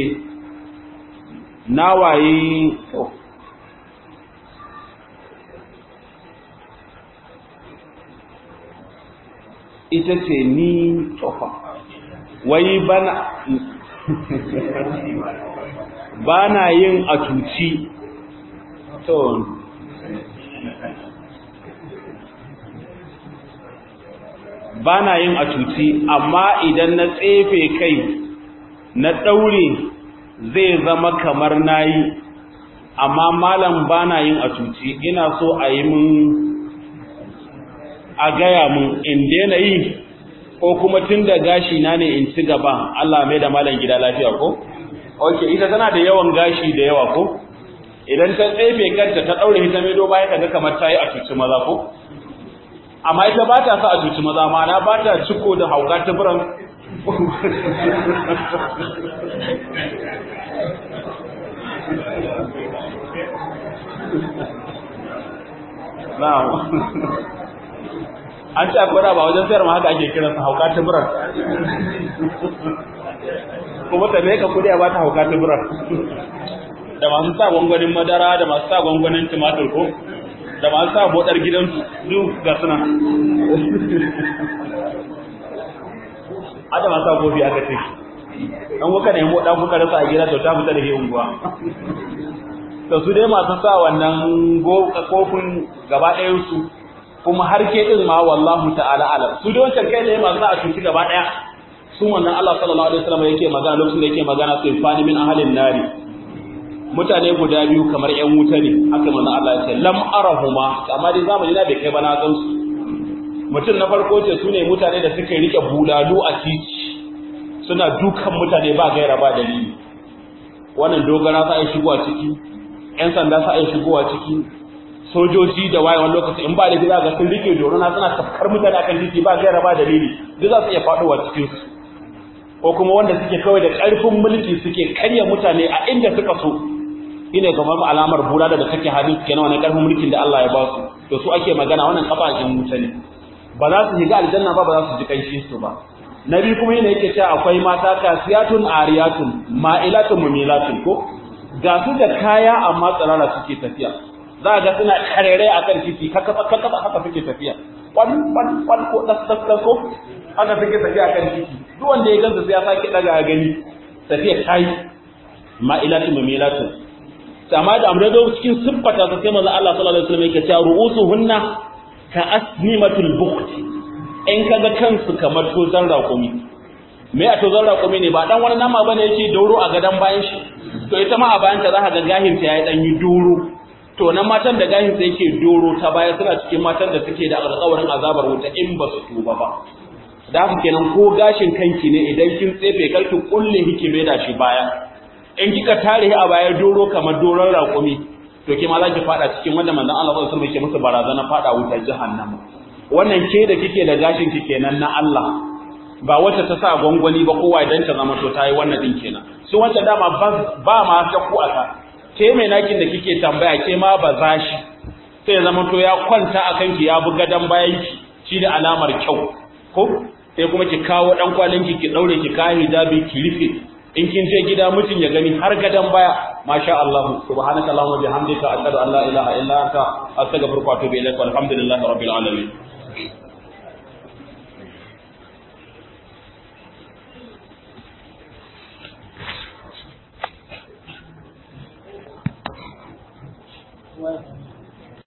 nawaye ita ce ni tofa wai bana bana yin atuci to bana yin atuci amma idan na tsefe kai na daure zai zama kamar nayi amma malam bana yin atuci ina so a yi mun a gaya mun in daina yi ko kuma tun da gashi na ne in ci gaba Allah mai da malam gida lafiya ko okay ita tana da yawan gashi da yawa ko idan ta tsefe kanta ta daure ita mai do baya kaga kamar tayi a cuci maza ko amma ita ba ta sa a cuci maza ma na ba ta ciko da hauka ta buran na'am an ce akwai ba wajen sayar ma haka ake kiransa hauka ta burar kuma ta mai ka kudi a bata hauka ta burar da masu sa gwangwanin madara da masu sa gwangwanin tumatur ko da masu sa bodar gidan duk ga suna ada masu sa kofi aka ce an kuka ne moda kuka rasa a gida to ta fita da ke unguwa to su dai masu sa wannan kofin gaba ɗayan su kuma har ke din ma wallahu ta'ala alam su da wancan kai ne masu a cuci gaba daya su wannan Allah sallallahu alaihi wasallam yake magana lokacin da yake magana sai fani min ahlin nari mutane guda biyu kamar ƴan wuta ne haka manzo Allah ya ce lam arahuma amma dai zamani na bai kai bana gan su mutum na farko ce sune mutane da suka rike bulalu a titi suna dukan mutane ba gaira ba dalili wannan dogara sa ya shigo a ciki ƴan sanda sa ya shigo a ciki sojoji da waye wani lokaci in ba da gida ga sun rike dorona suna tafkar mutane akan titi ba gaira ba dalili duk za su iya faduwa cikin su ko kuma wanda suke kawai da ƙarfin mulki suke karya mutane a inda suka so ina kamar alamar bula da take hadin kenan wannan ƙarfin mulkin da Allah ya ba su to su ake magana wannan kafafin mutane ba za su shiga aljanna ba ba za su ji kanshin su ba nabi kuma yana yake cewa akwai mata kasiyatun ariyatun ma'ilatun mumilatun ko ga su da kaya amma tsarara suke tafiya za ga suna karere akan titi kaka kaka haka suke tafiya wan wan wan ko das das ko haka suke tafiya akan titi duk wanda ya gansa sai ya sake daga gani tafiya tai ma'ilatun mumilatun amma da amrado cikin siffata ta sai manzo Allah sallallahu alaihi wasallam yake cewa ru'usuhunna ka asnimatul bukht in kaga kansu kamar tozan raƙumi me a tozan raƙumi ne ba dan wani nama bane yake doro a gadan bayan shi to ita ma a bayan ta zaka ga gahin ta yayi dan yi doro to nan matan da gahin sa yake doro ta baya suna cikin matan da suke da alƙawarin azabar wuta in ba su tuba ba da haka kenan ko gashin kanki ne idan kin tsefe karki kulle hikime da shi baya in kika tare a baya doro kamar doron raƙumi to ke ma za ki fada cikin wanda manzon Allah sallallahu alaihi wasallam yake musu barazana fada wutar jahannama wannan ke da kike da gashin ki kenan na Allah ba wacce ta sa gwangwani ba kowa idan ta zama to tayi wannan din kenan su wacce dama ba ma shakku aka ke mai nakin da kike tambaya ke ma ba za shi sai zama to ya kwanta akan ki ya buga dan bayan ki shi da alamar kyau ko sai kuma ki kawo dan kwalin ki ki daure ki ka hijabi ki rufe in kin je gida mutun ya gani har gadan baya masha Allah subhanaka allahumma bihamdika ashhadu an la ilaha illa anta astaghfiruka wa atubu ilaik walhamdulillahi rabbil alamin Well